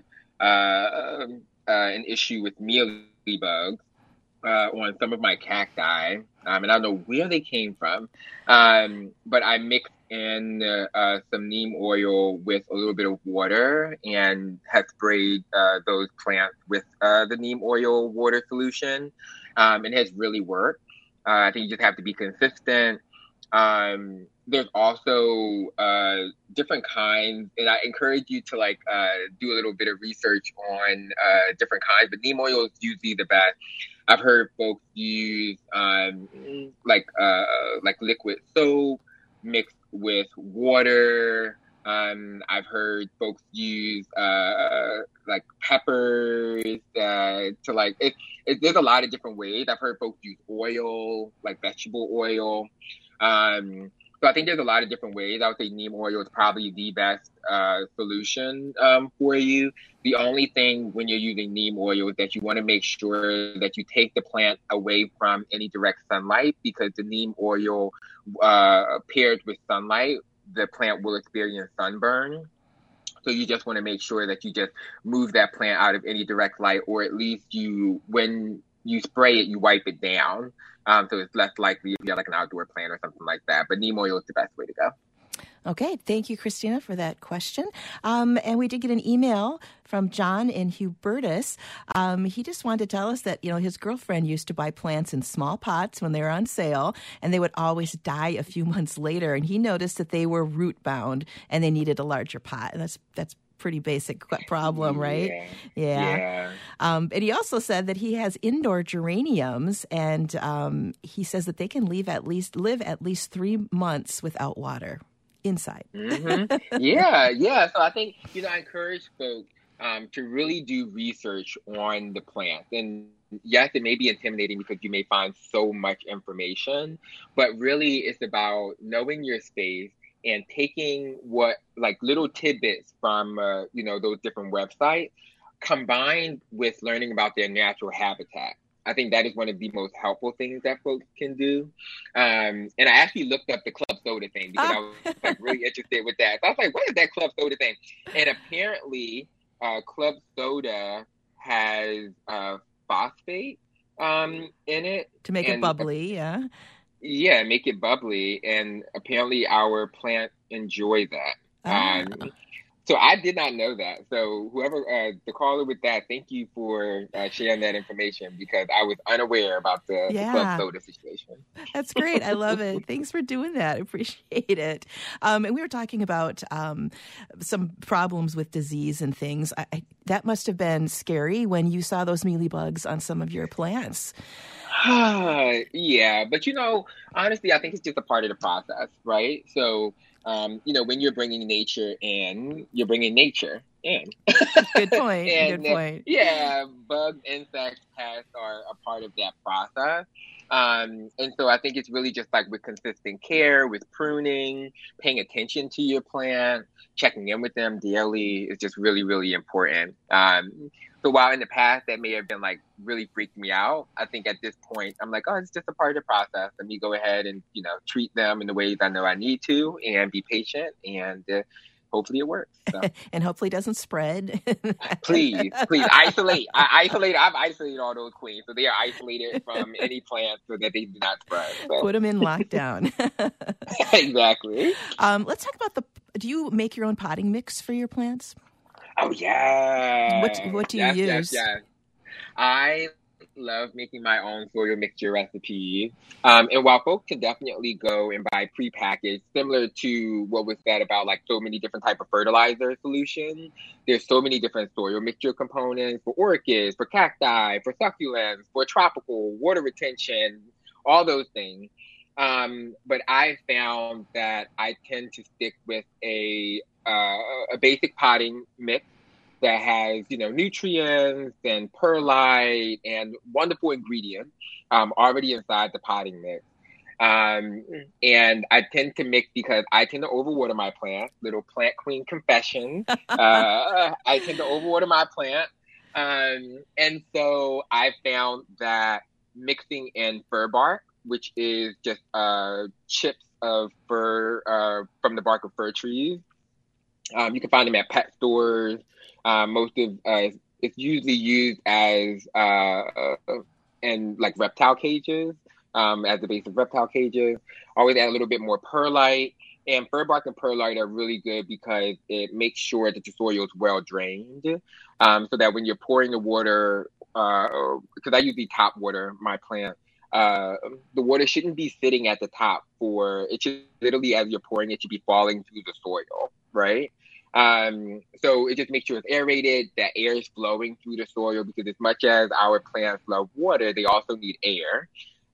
an issue with mealybugs on some of my cacti, and I don't know where they came from, but I mixed in some neem oil with a little bit of water and have sprayed those plants with the neem oil water solution. It has really worked. I think you just have to be consistent. There's also different kinds, and I encourage you to do a little bit of research on different kinds, but neem oil is usually the best. I've heard folks use like liquid soap mixed with water. I've heard folks use like peppers to there's a lot of different ways. I've heard folks use oil, like vegetable oil. So I think there's a lot of different ways. I would say neem oil is probably the best solution for you. The only thing when you're using neem oil is that you want to make sure that you take the plant away from any direct sunlight, because the neem oil paired with sunlight, the plant will experience sunburn. So you just want to make sure that you just move that plant out of any direct light, or at least when you spray it, you wipe it down. So it's less likely if you have like an outdoor plant or something like that. But neem oil is the best way to go. Okay, thank you, Christina, for that question. And we did get an email from John in Hubertus. He just wanted to tell us that, his girlfriend used to buy plants in small pots when they were on sale, and they would always die a few months later. And he noticed that they were root bound and they needed a larger pot. And that's pretty basic problem, right? Yeah. And he also said that he has indoor geraniums, and he says that they can live at least 3 months without water inside. Yeah. So I think, I encourage folks to really do research on the plants. And yes, it may be intimidating because you may find so much information, but really it's about knowing your space and taking little tidbits from, those different websites combined with learning about their natural habitat. I think that is one of the most helpful things that folks can do. And I actually looked up the club soda thing because I was really interested with that. So I was like, what is that club soda thing? And apparently club soda has phosphate in it. To make it bubbly, yeah. Yeah, make it bubbly. And apparently our plants enjoy that. So I did not know that. So whoever, the caller with that, thank you for sharing that information because I was unaware about the club soda situation. That's great. I love it. Thanks for doing that. I appreciate it. And we were talking about some problems with disease and things. That must have been scary when you saw those mealybugs on some of your plants. Yeah, but honestly, I think it's just a part of the process, right? So, when you're bringing nature in, you're bringing nature in. Good point. Good point. Yeah, bugs, insects, pests are a part of that process. And so I think it's really just like with consistent care, with pruning, paying attention to your plant, checking in with them daily is just really, really important. So while in the past that may have been like really freaked me out, I think at this point I'm like, oh, it's just a part of the process. Let me go ahead and, treat them in the ways I know I need to and be patient and hopefully it works. So. And hopefully it doesn't spread. Please isolate. I've isolated all those queens. So they are isolated from any plant so that they do not spread. So. Put them in lockdown. Exactly. Let's talk about do you make your own potting mix for your plants? Oh, yeah. What do you use? Yes. I love making my own soil mixture recipes. And while folks can definitely go and buy prepackaged, similar to what was said about like so many different type of fertilizer solutions, there's so many different soil mixture components for orchids, for cacti, for succulents, for tropical, water retention, all those things. But I found that I tend to stick with a basic potting mix that has, nutrients and perlite and wonderful ingredients already inside the potting mix. And I tend to mix because I tend to overwater my plant. Little plant queen confession. I tend to overwater my plant. And so I found that mixing in fir bark, which is just chips of fir from the bark of fir trees. You can find them at pet stores. It's usually used as in like reptile cages, as the base of reptile cages. Always add a little bit more perlite. And fir bark and perlite are really good because it makes sure that your soil is well drained, so that when you're pouring the water, because I usually top water my plant, the water shouldn't be sitting at the top it should literally, as you're pouring, it should be falling through the soil, right? So it just makes sure it's aerated, that air is flowing through the soil, because as much as our plants love water, they also need air.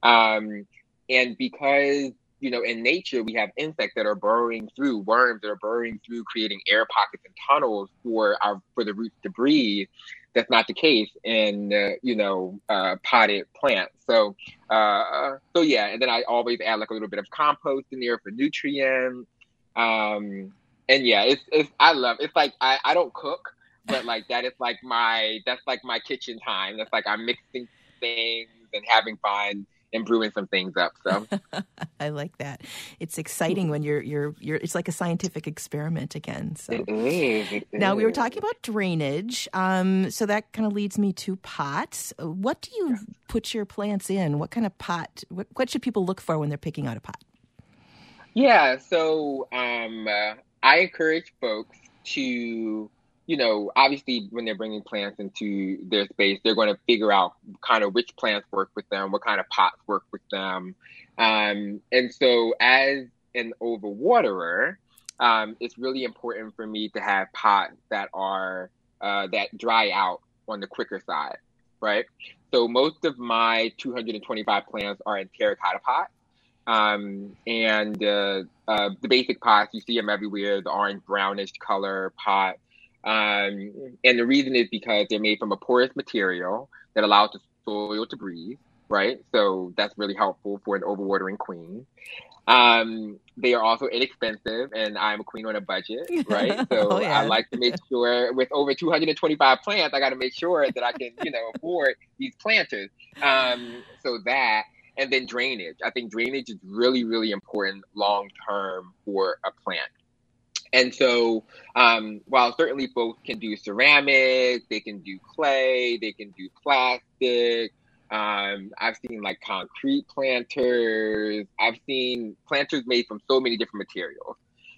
And because, in nature, we have insects that are burrowing through, worms that are burrowing through, creating air pockets and tunnels for the roots to breathe. That's not the case in, potted plants. So yeah. And then I always add like a little bit of compost in there for nutrients. And yeah, I love, it's like, I don't cook, but like, that's like my kitchen time. That's like, I'm mixing things and having fun brewing some things up. So I like that. It's exciting when you're it's like a scientific experiment again. So it is. Now we were talking about drainage. So that kind of leads me to pots. What do you put your plants in? What kind of pot? What should people look for when they're picking out a pot? Yeah. So I encourage folks to, obviously when they're bringing plants into their space, they're going to figure out kind of which plants work with them, what kind of pots work with them. And so as an overwaterer, it's really important for me to have pots that are, that dry out on the quicker side, right? So most of my 225 plants are in terracotta pots. And the basic pots, you see them everywhere, the orange brownish color pot. And the reason is because they're made from a porous material that allows the soil to breathe, right? So that's really helpful for an overwatering queen. They are also inexpensive, and I'm a queen on a budget, right? So I like to make sure with over 225 plants, I got to make sure that I can, afford these planters. So that. And then drainage. I think drainage is really, really important long-term for a plant. And so while certainly folks can do ceramic, they can do clay, they can do plastic. I've seen like concrete planters. I've seen planters made from so many different materials.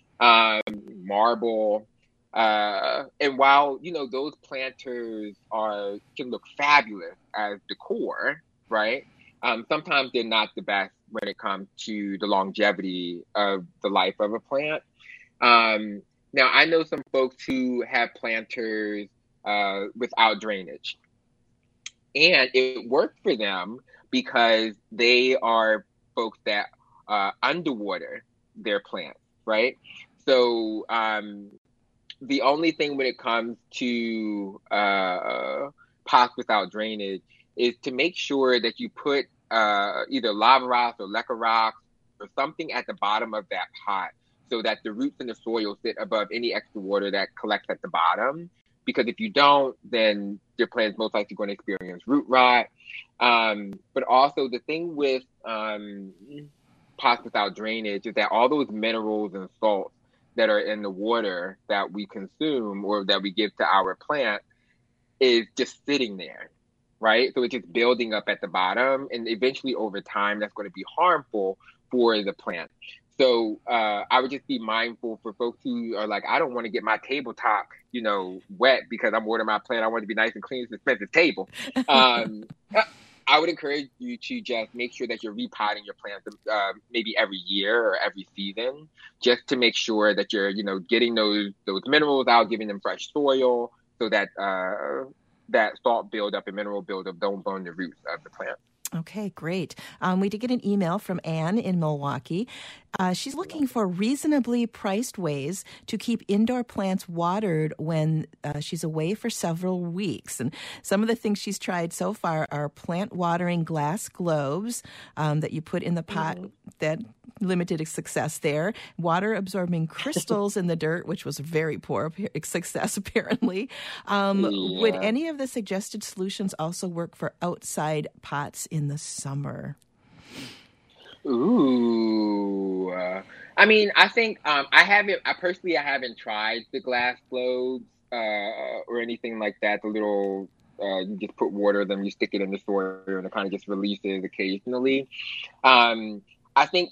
Marble. And while, those planters can look fabulous as decor, right? Sometimes they're not the best when it comes to the longevity of the life of a plant. Now, I know some folks who have planters without drainage. And it worked for them because they are folks that underwater their plants, right? So the only thing when it comes to pots without drainage is to make sure that you put either lava rocks or leca rocks or something at the bottom of that pot so that the roots in the soil sit above any extra water that collects at the bottom. Because if you don't, then your plant's most likely going to experience root rot. But also the thing with pots without drainage is that all those minerals and salts that are in the water that we consume or that we give to our plant is just sitting there. Right? So it's just building up at the bottom, and eventually over time, that's going to be harmful for the plant. So I would just be mindful for folks who are like, I don't want to get my tabletop, wet because I'm watering my plant. I want it to be nice and clean. It's an expensive table. I would encourage you to just make sure that you're repotting your plants maybe every year or every season, just to make sure that you're, getting those minerals out, giving them fresh soil so that that salt buildup and mineral buildup don't burn the roots of the plant. Okay, great. We did get an email from Anne in Milwaukee. She's looking for reasonably priced ways to keep indoor plants watered when she's away for several weeks. And some of the things she's tried so far are plant watering glass globes that you put in the pot that limited success there. Water absorbing crystals in the dirt, which was a very poor success apparently. Would any of the suggested solutions also work for outside pots in the summer? Ooh. I think I haven't tried the glass globes or anything like that. The little you just put water in them, you stick it in the soil, and it kind of just releases occasionally. I think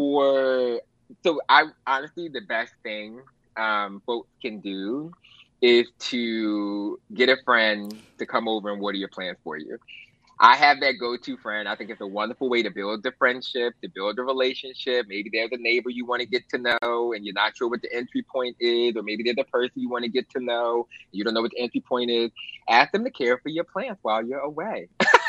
honestly, the best thing folks can do is to get a friend to come over and water your plants for you. I have that go-to friend. I think it's a wonderful way to build the friendship, to build the relationship. Maybe they're the neighbor you want to get to know and you're not sure what the entry point is, or maybe they're the person you want to get to know. You don't know what the entry point is. Ask them to care for your plants while you're away.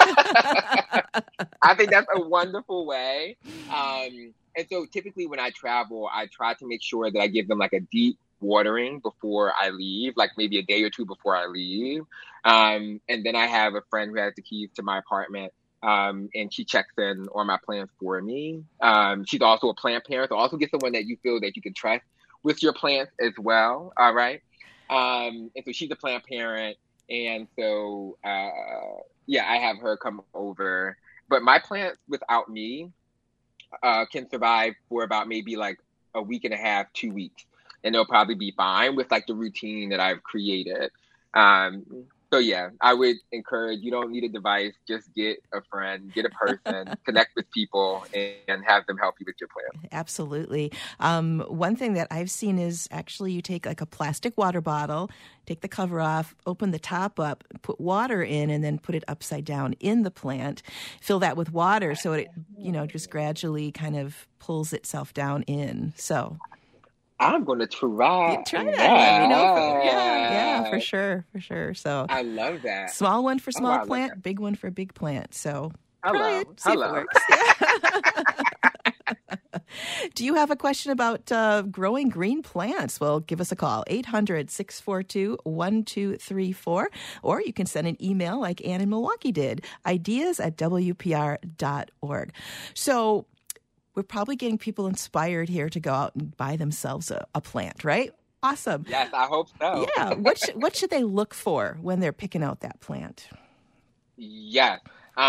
I think that's a wonderful way. And so typically when I travel, I try to make sure that I give them like a deep watering before I leave, like maybe a day or two before I leave. And then I have a friend who has the keys to my apartment, and she checks in on my plants for me. She's also a plant parent, so also get someone that you feel that you can trust with your plants as well. All right. And so she's a plant parent. And so, I have her come over But my plants without me can survive for about maybe like a week and a half, 2 weeks, and they'll probably be fine with like the routine that I've created. So yeah, I would encourage, you don't need a device, just get a friend, get a person, connect with people, and have them help you with your plant. Absolutely. One thing that I've seen is actually you take like a plastic water bottle, take the cover off, open the top up, put water in, and then put it upside down in the plant. Fill that with water so it, just gradually kind of pulls itself down in. So I'm going to try that. Let me know. Yeah, for sure. So I love that. Small one for small plant, big one for big plant. So try it, see if it works. Do you have a question about growing green plants? Well, give us a call, 800-642-1234, or you can send an email like Ann in Milwaukee did, ideas@wpr.org. So we're probably getting people inspired here to go out and buy themselves a plant, right? Awesome. Yes, I hope so. Yeah. What should they look for when they're picking out that plant? Yes.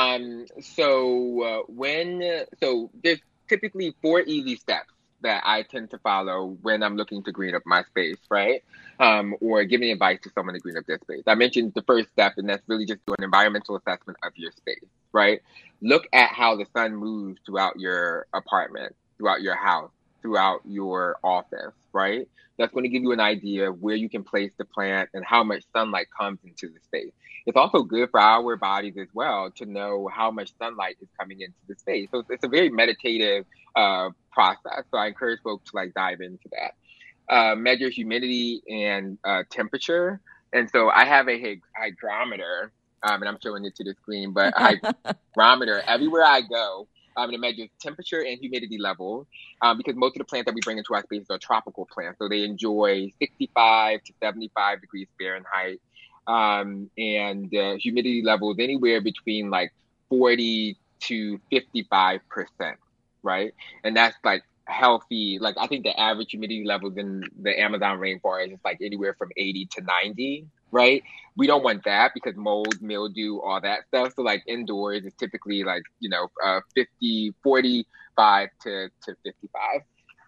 So there's typically 4 easy steps that I tend to follow when I'm looking to green up my space, right? Or giving advice to someone to green up their space. I mentioned the first step, and that's really just do an environmental assessment of your space, right? Look at how the sun moves throughout your apartment, throughout your house, throughout your office, right? That's going to give you an idea of where you can place the plant and how much sunlight comes into the space. It's also good for our bodies as well to know how much sunlight is coming into the space. So it's a very meditative process. So I encourage folks to dive into that. Measure humidity and temperature. And so I have a hygrometer, and I'm showing it to the screen, but a hygrometer everywhere I go. It measures temperature and humidity levels because most of the plants that we bring into our spaces are tropical plants. So they enjoy 65 to 75 degrees Fahrenheit and humidity levels anywhere between 40 to 55%, right? And that's healthy. I think the average humidity levels in the Amazon rainforest is anywhere from 80 to 90, right? We don't want that because mold, mildew, all that stuff. So indoors is typically 45 to 55.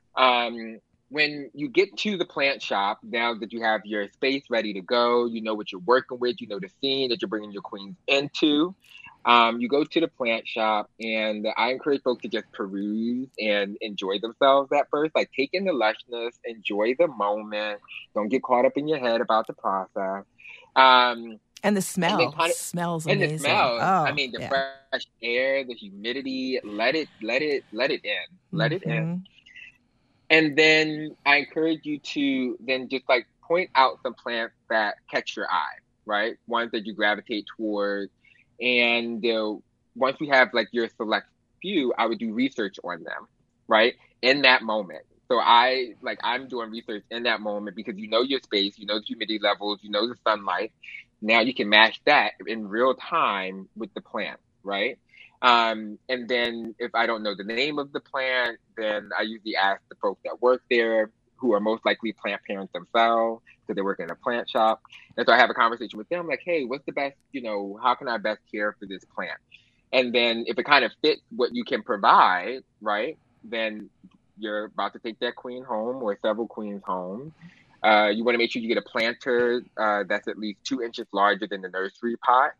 When you get to the plant shop, now that you have your space ready to go, you know what you're working with, you know the scene that you're bringing your queens into. You go to the plant shop, and I encourage folks to just peruse and enjoy themselves at first. Take in the lushness, enjoy the moment. Don't get caught up in your head about the process. And the smell. Smells amazing. And the smell. Oh, the fresh air, the humidity. Let it in. Let it in. And then I encourage you to then just point out some plants that catch your eye, right? Ones that you gravitate towards. And once you have your select few, I would do research on them, right? In that moment. So I'm doing research in that moment because you know your space, you know the humidity levels, you know the sunlight. Now you can match that in real time with the plant, right? And then if I don't know the name of the plant, then I usually ask the folks that work there who are most likely plant parents themselves because they work in a plant shop. And so I have a conversation with them hey, what's the best, how can I best care for this plant? And then if it kind of fits what you can provide, right, then you're about to take that queen home or several queens home. You want to make sure you get a planter that's at least 2 inches larger than the nursery pot.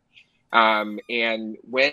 And when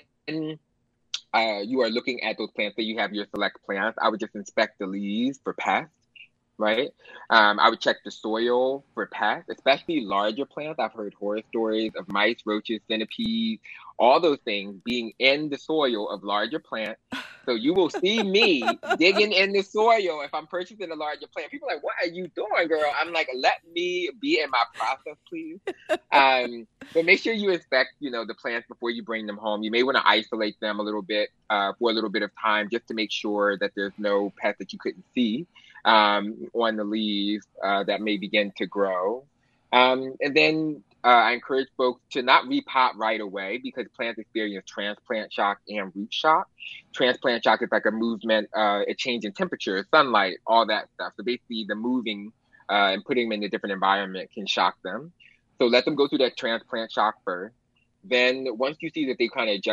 you are looking at those plants that you have your select plants, I would just inspect the leaves for pests, right? I would check the soil for pests, especially larger plants. I've heard horror stories of mice, roaches, centipedes, all those things being in the soil of larger plants. So you will see me digging in the soil if I'm purchasing a larger plant. People are what are you doing, girl? I'm let me be in my process, please. But make sure you inspect, the plants before you bring them home. You may want to isolate them a little bit for a little bit of time just to make sure that there's no pests that you couldn't see on the leaves that may begin to grow. And then I encourage folks to not repot right away because plants experience transplant shock and root shock. Transplant shock is a movement, a change in temperature, sunlight, all that stuff. So basically the moving and putting them in a different environment can shock them. So let them go through that transplant shock first. Then once you see that they kind of adjust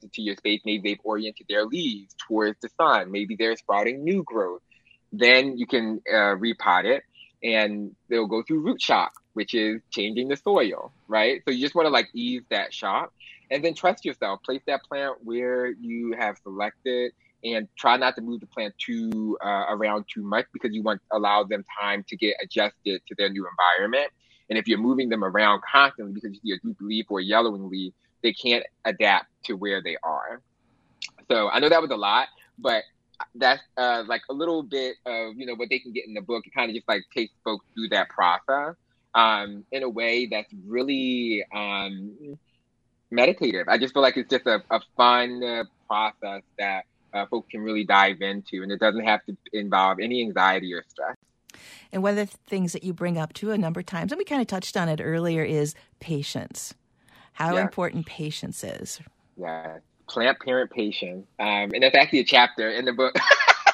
to your space. Maybe they've oriented their leaves towards the sun. Maybe they're sprouting new growth. Then you can repot it, and they'll go through root shock, which is changing the soil, right? So you just want to like ease that shock, and then trust yourself. Place that plant where you have selected, and try not to move the plant around too much, because you want to allow them time to get adjusted to their new environment. And if you're moving them around constantly because you see a droopy leaf or a yellowing leaf, they can't adapt to where they are. So I know that was a lot, but that's like a little bit of, what they can get in the book. It kind of just like takes folks through that process in a way that's really meditative. I just feel like it's just a fun process that folks can really dive into, and it doesn't have to involve any anxiety or stress. And one of the things that you bring up too a number of times, and we kind of touched on it earlier, is patience. How important patience is. Yeah, plant-parent patience. And that's actually a chapter in the book.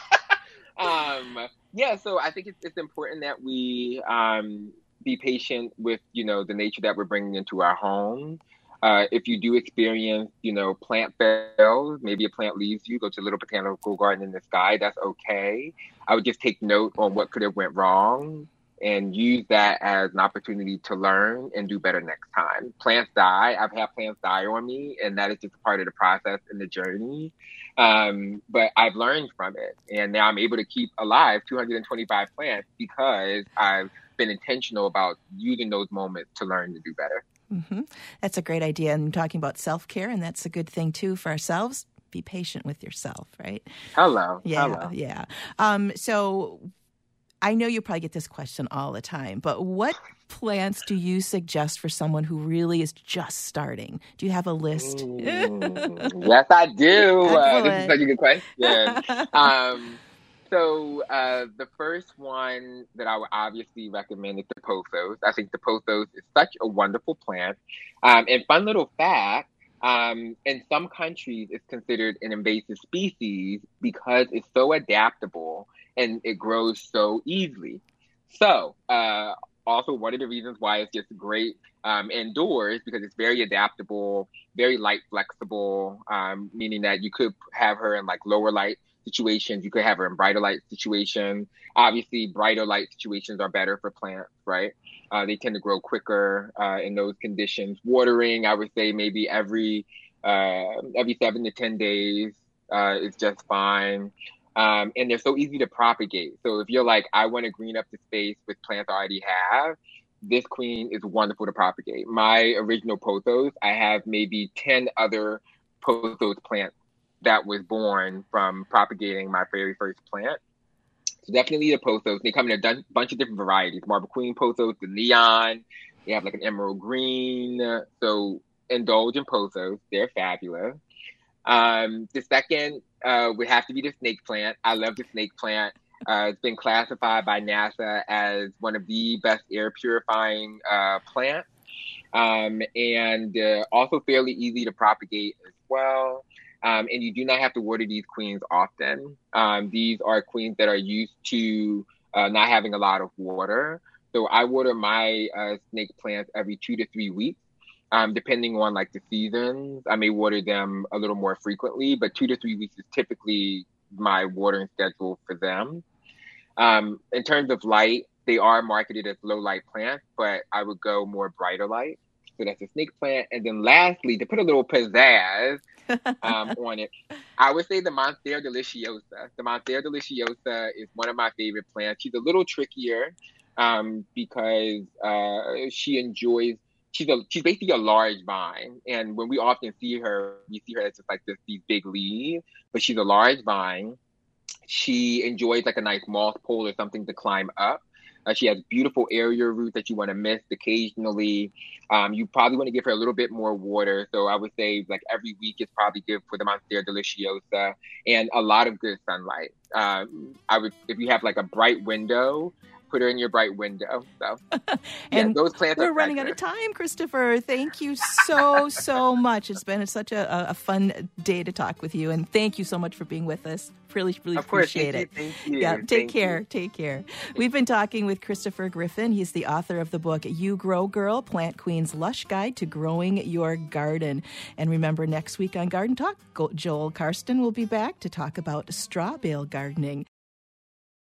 So I think it's important that we be patient with, the nature that we're bringing into our home. If you do experience, plant fails, maybe a plant leaves you, go to a little botanical garden in the sky, that's okay. I would just take note on what could have went wrong and use that as an opportunity to learn and do better next time. Plants die. I've had plants die on me, and that is just a part of the process and the journey. But I've learned from it, and now I'm able to keep alive 225 plants because I've been intentional about using those moments to learn to do better. Mm-hmm. That's a great idea. And talking about self-care, and that's a good thing, too, for ourselves. Be patient with yourself, right? Hello. Yeah. So I know you probably get this question all the time, but what plants do you suggest for someone who really is just starting? Do you have a list? Yes, I do. This is such a good question. So the first one that I would obviously recommend is the pothos. I think the pothos is such a wonderful plant. And fun little fact, in some countries it's considered an invasive species because it's so adaptable and it grows so easily. So also one of the reasons why it's just great indoors, because it's very adaptable, very light flexible, meaning that you could have her in like lower light situations. You could have her in brighter light situations. Obviously, brighter light situations are better for plants, right? They tend to grow quicker in those conditions. Watering, I would say maybe every 7 to 10 days is just fine. And they're so easy to propagate. So if you're like, I want to green up the space with plants I already have, this queen is wonderful to propagate. My original pothos, I have maybe 10 other pothos plants that was born from propagating my very first plant. So definitely the pothos. They come in a bunch of different varieties. Marble Queen pothos, the neon. They have like an emerald green. So indulge in pothos. They're fabulous. The second would have to be the snake plant. I love the snake plant. It's been classified by NASA as one of the best air purifying plants. And also fairly easy to propagate as well. And you do not have to water these queens often. These are queens that are used to not having a lot of water. So I water my snake plants every 2 to 3 weeks, depending on like the seasons. I may water them a little more frequently, but 2 to 3 weeks is typically my watering schedule for them. In terms of light, they are marketed as low light plants, but I would go more brighter light. So that's a snake plant. And then lastly, to put a little pizzazz on it, I would say the Monstera deliciosa. The Monstera deliciosa is one of my favorite plants. She's a little trickier because she's basically a large vine. And when we often see her, we see her as just like these big leaves, but she's a large vine. She enjoys like a nice moss pole or something to climb up. She has beautiful area roots that you want to mist occasionally. You probably want to give her a little bit more water. So I would say like every week is probably good for the Monstera deliciosa, and a lot of good sunlight. If you have like a bright window, put her in your bright window. So, and those plants we're are running out of time, Christopher. Thank you so much. It's been such a fun day to talk with you, and thank you so much for being with us. Really appreciate it. Thank you. Yeah, take care. You. Take care. We've been talking with Christopher Griffin. He's the author of the book You Grow Girl, Plant Queen's Lush Guide to Growing Your Garden. And remember, next week on Garden Talk, Joel Karsten will be back to talk about straw bale gardening.